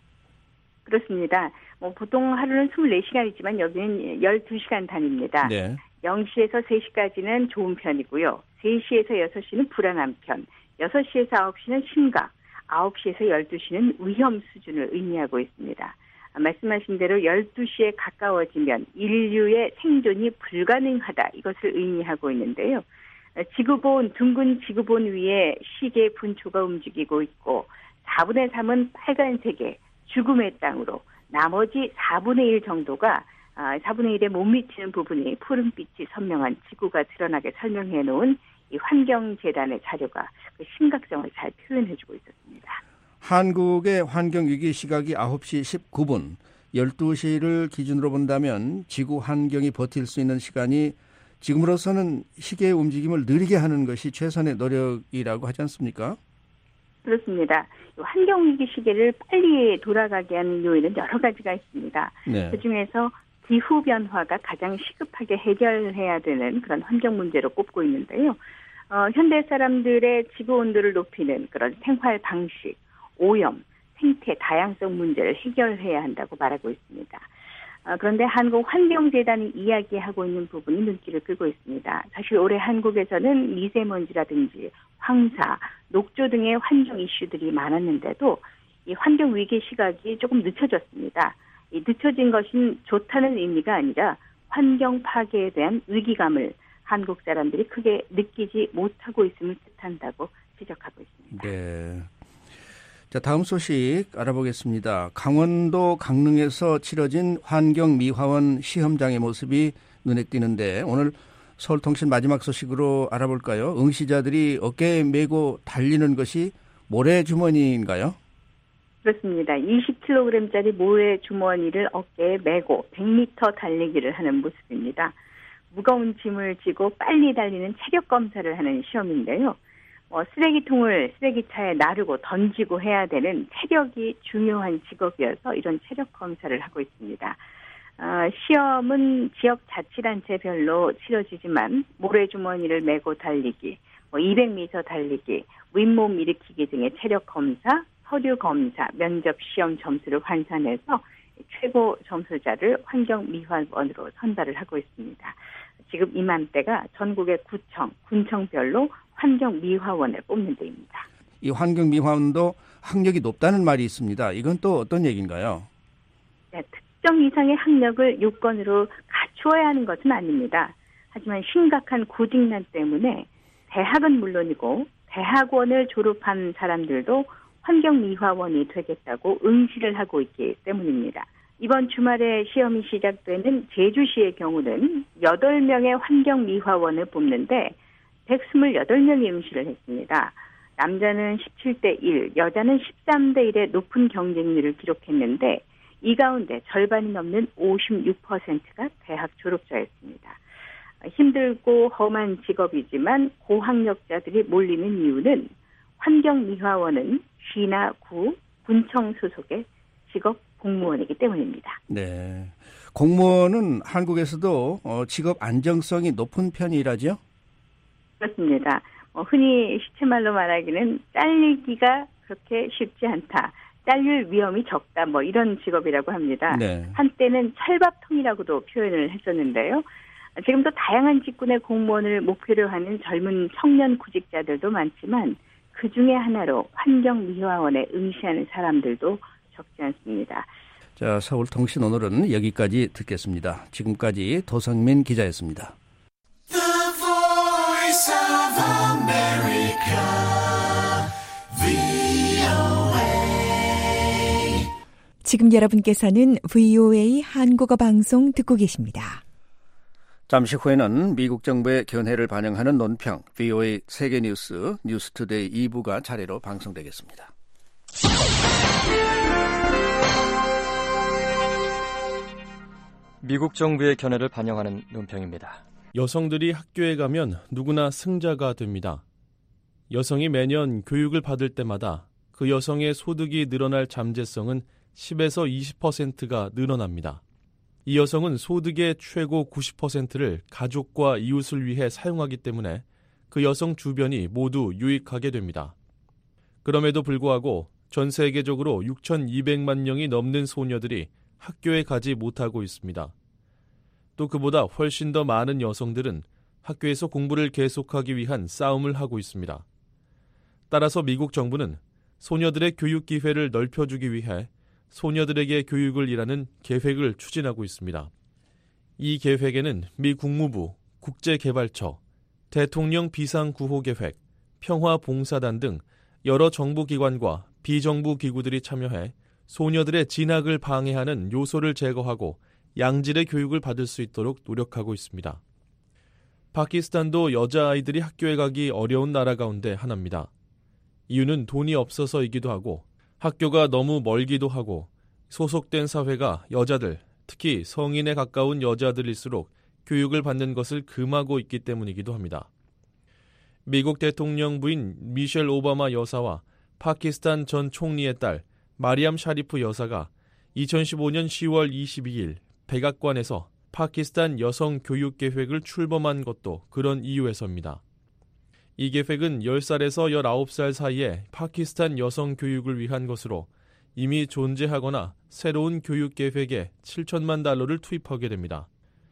그렇습니다. 보통 하루는 24시간이지만 여기는 12시간 단위입니다. 네. 0시에서 3시까지는 좋은 편이고요. 3시에서 6시는 불안한 편, 6시에서 9시는 심각, 9시에서 12시는 위험 수준을 의미하고 있습니다. 말씀하신 대로 12시에 가까워지면 인류의 생존이 불가능하다, 이것을 의미하고 있는데요. 지구본, 둥근 지구본 위에 시계 분초가 움직이고 있고 4분의 3은 빨간색의 죽음의 땅으로, 나머지 4분의 1 정도가 4분의 1에 못 미치는 부분이 푸른빛이 선명한 지구가 드러나게 설명해 놓은 이 환경재단의 자료가 그 심각성을 잘 표현해주고 있었습니다. 한국의 환경위기 시각이 9시 19분, 12시를 기준으로 본다면 지구 환경이 버틸 수 있는 시간이 지금으로서는 시계의 움직임을 느리게 하는 것이 최선의 노력이라고 하지 않습니까? 그렇습니다. 환경위기 시계를 빨리 돌아가게 하는 요인은 여러 가지가 있습니다. 네. 그중에서 기후변화가 가장 시급하게 해결해야 되는 그런 환경 문제로 꼽고 있는데요. 현대 사람들의 지구 온도를 높이는 그런 생활 방식, 오염, 생태 다양성 문제를 해결해야 한다고 말하고 있습니다. 그런데 한국환경재단이 이야기하고 있는 부분이 눈길을 끌고 있습니다. 사실 올해 한국에서는 미세먼지라든지 황사, 녹조 등의 환경 이슈들이 많았는데도 이 환경위기 시각이 조금 늦춰졌습니다. 이 늦춰진 것은 좋다는 의미가 아니라 환경 파괴에 대한 위기감을 한국 사람들이 크게 느끼지 못하고 있음을 뜻한다고 지적하고 있습니다. 네. 자, 다음 소식 알아보겠습니다. 강원도 강릉에서 치러진 환경미화원 시험장의 모습이 눈에 띄는데 오늘 서울통신 마지막 소식으로 알아볼까요? 응시자들이 어깨에 메고 달리는 것이 모래주머니인가요? 그렇습니다. 20kg짜리 모래주머니를 어깨에 메고 100m 달리기를 하는 모습입니다. 무거운 짐을 지고 빨리 달리는 체력 검사를 하는 시험인데요. 쓰레기통을 쓰레기차에 나르고 던지고 해야 되는 체력이 중요한 직업이어서 이런 체력 검사를 하고 있습니다. 시험은 지역 자치단체별로 치러지지만 모래주머니를 메고 달리기, 200m 달리기, 윗몸 일으키기 등의 체력 검사, 서류 검사, 면접 시험 점수를 환산해서 최고 점수자를 환경미화원으로 선발을 하고 있습니다. 지금 이맘때가 전국의 구청, 군청별로 환경미화원을 뽑는 데입니다. 이 환경미화원도 학력이 높다는 말이 있습니다. 이건 또 어떤 얘기인가요? 네, 특정 이상의 학력을 요건으로 갖추어야 하는 것은 아닙니다. 하지만 심각한 고직난 때문에 대학은 물론이고 대학원을 졸업한 사람들도 환경미화원이 되겠다고 응시를 하고 있기 때문입니다. 이번 주말에 시험이 시작되는 제주시의 경우는 8명의 환경미화원을 뽑는데 128명이 응시를 했습니다. 남자는 17대 1, 여자는 13대 1의 높은 경쟁률을 기록했는데 이 가운데 절반이 넘는 56%가 대학 졸업자였습니다. 힘들고 험한 직업이지만 고학력자들이 몰리는 이유는 환경미화원은 시나 구, 군청 소속의 직업 공무원이기 때문입니다. 네, 공무원은 한국에서도 직업 안정성이 높은 편이라죠? 그렇습니다. 흔히 시체말로 말하기는 잘리기가 그렇게 쉽지 않다. 잘릴 위험이 적다. 이런 직업이라고 합니다. 네. 한때는 철밥통이라고도 표현을 했었는데요. 지금도 다양한 직군의 공무원을 목표로 하는 젊은 청년 구직자들도 많지만 그중에 하나로 환경미화원에 응시하는 사람들도 적지 않습니다. 자, 서울통신 오늘은 여기까지 듣겠습니다. 지금까지 도성민 기자였습니다. The Voice of America, VOA. 지금 여러분께서는 VOA 한국어 방송 듣고 계십니다. 잠시 후에는 미국 정부의 견해를 반영하는 논평, VOA 세계뉴스, 뉴스투데이 2부가 차례로 방송되겠습니다. 미국 정부의 견해를 반영하는 논평입니다. 여성들이 학교에 가면 누구나 승자가 됩니다. 여성이 매년 교육을 받을 때마다 그 여성의 소득이 늘어날 잠재성은 10에서 20%가 늘어납니다. 이 여성은 소득의 최고 90%를 가족과 이웃을 위해 사용하기 때문에 그 여성 주변이 모두 유익하게 됩니다. 그럼에도 불구하고 전 세계적으로 6,200만 명이 넘는 소녀들이 학교에 가지 못하고 있습니다. 또 그보다 훨씬 더 많은 여성들은 학교에서 공부를 계속하기 위한 싸움을 하고 있습니다. 따라서 미국 정부는 소녀들의 교육 기회를 넓혀주기 위해 소녀들에게 교육을 이라는 계획을 추진하고 있습니다. 이 계획에는 미 국무부, 국제개발처, 대통령 비상구호계획, 평화봉사단 등 여러 정부기관과 비정부 기구들이 참여해 소녀들의 진학을 방해하는 요소를 제거하고 양질의 교육을 받을 수 있도록 노력하고 있습니다. 파키스탄도 여자아이들이 학교에 가기 어려운 나라 가운데 하나입니다. 이유는 돈이 없어서이기도 하고 학교가 너무 멀기도 하고 소속된 사회가 여자들, 특히 성인에 가까운 여자들일수록 교육을 받는 것을 금하고 있기 때문이기도 합니다. 미국 대통령 부인 미셸 오바마 여사와 파키스탄 전 총리의 딸 마리암 샤리프 여사가 2015년 10월 22일 백악관에서 파키스탄 여성 교육 계획을 출범한 것도 그런 이유에서입니다. 이 계획은 10살에서 19살 사이에 파키스탄 여성 교육을 위한 것으로 이미 존재하거나 새로운 교육 계획에 7천만 달러를 투입하게 됩니다.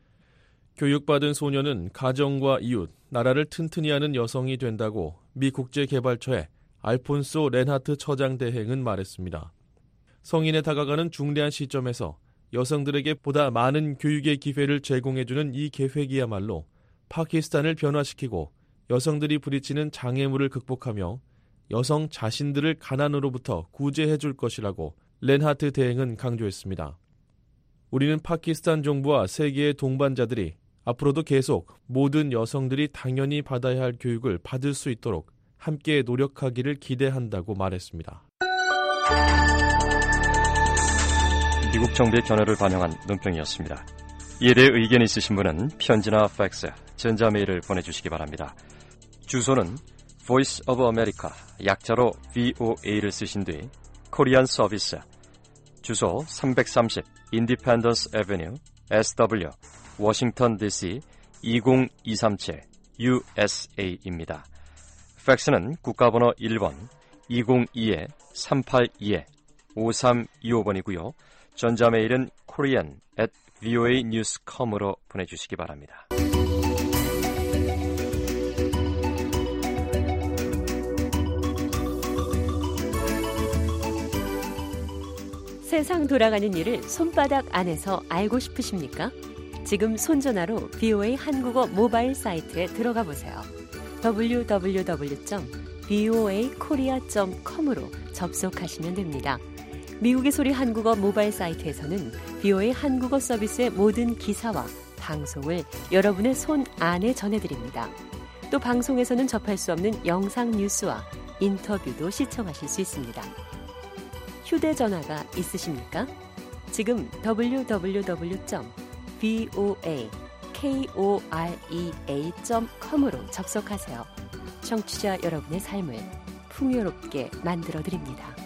교육받은 소녀는 가정과 이웃, 나라를 튼튼히 하는 여성이 된다고 미 국제개발처의 알폰소 렌하트 처장 대행은 말했습니다. 성인에 다가가는 중대한 시점에서 여성들에게 보다 많은 교육의 기회를 제공해주는 이 계획이야말로 파키스탄을 변화시키고 여성들이 부딪히는 장애물을 극복하며 여성 자신들을 가난으로부터 구제해줄 것이라고 렌하트 대행은 강조했습니다. 우리는 파키스탄 정부와 세계의 동반자들이 앞으로도 계속 모든 여성들이 당연히 받아야 할 교육을 받을 수 있도록 함께 노력하기를 기대한다고 말했습니다. 미국 정부의 견해를 반영한 논평이었습니다. 이에 대해 의견이 있으신 분은 편지나 팩스, 전자메일을 보내주시기 바랍니다. 주소는 Voice of America, 약자로 VOA를 쓰신 뒤 코리안 서비스, 주소 330 Independence Avenue, SW, 워싱턴 DC 20237 USA입니다. 팩스는 국가번호 1번 202-382-5325번이고요. 전자메일은 korean@voanews.com으로 보내주시기 바랍니다. 세상 돌아가는 일을 손바닥 안에서 알고 싶으십니까? 지금 손전화로 VOA 한국어 모바일 사이트에 들어가 보세요. www.voakorea.com으로 접속하시면 됩니다. 미국의 소리 한국어 모바일 사이트에서는 VOA 한국어 서비스의 모든 기사와 방송을 여러분의 손 안에 전해드립니다. 또 방송에서는 접할 수 없는 영상 뉴스와 인터뷰도 시청하실 수 있습니다. 휴대전화가 있으십니까? 지금 www.voakorea.com으로 접속하세요. 청취자 여러분의 삶을 풍요롭게 만들어드립니다.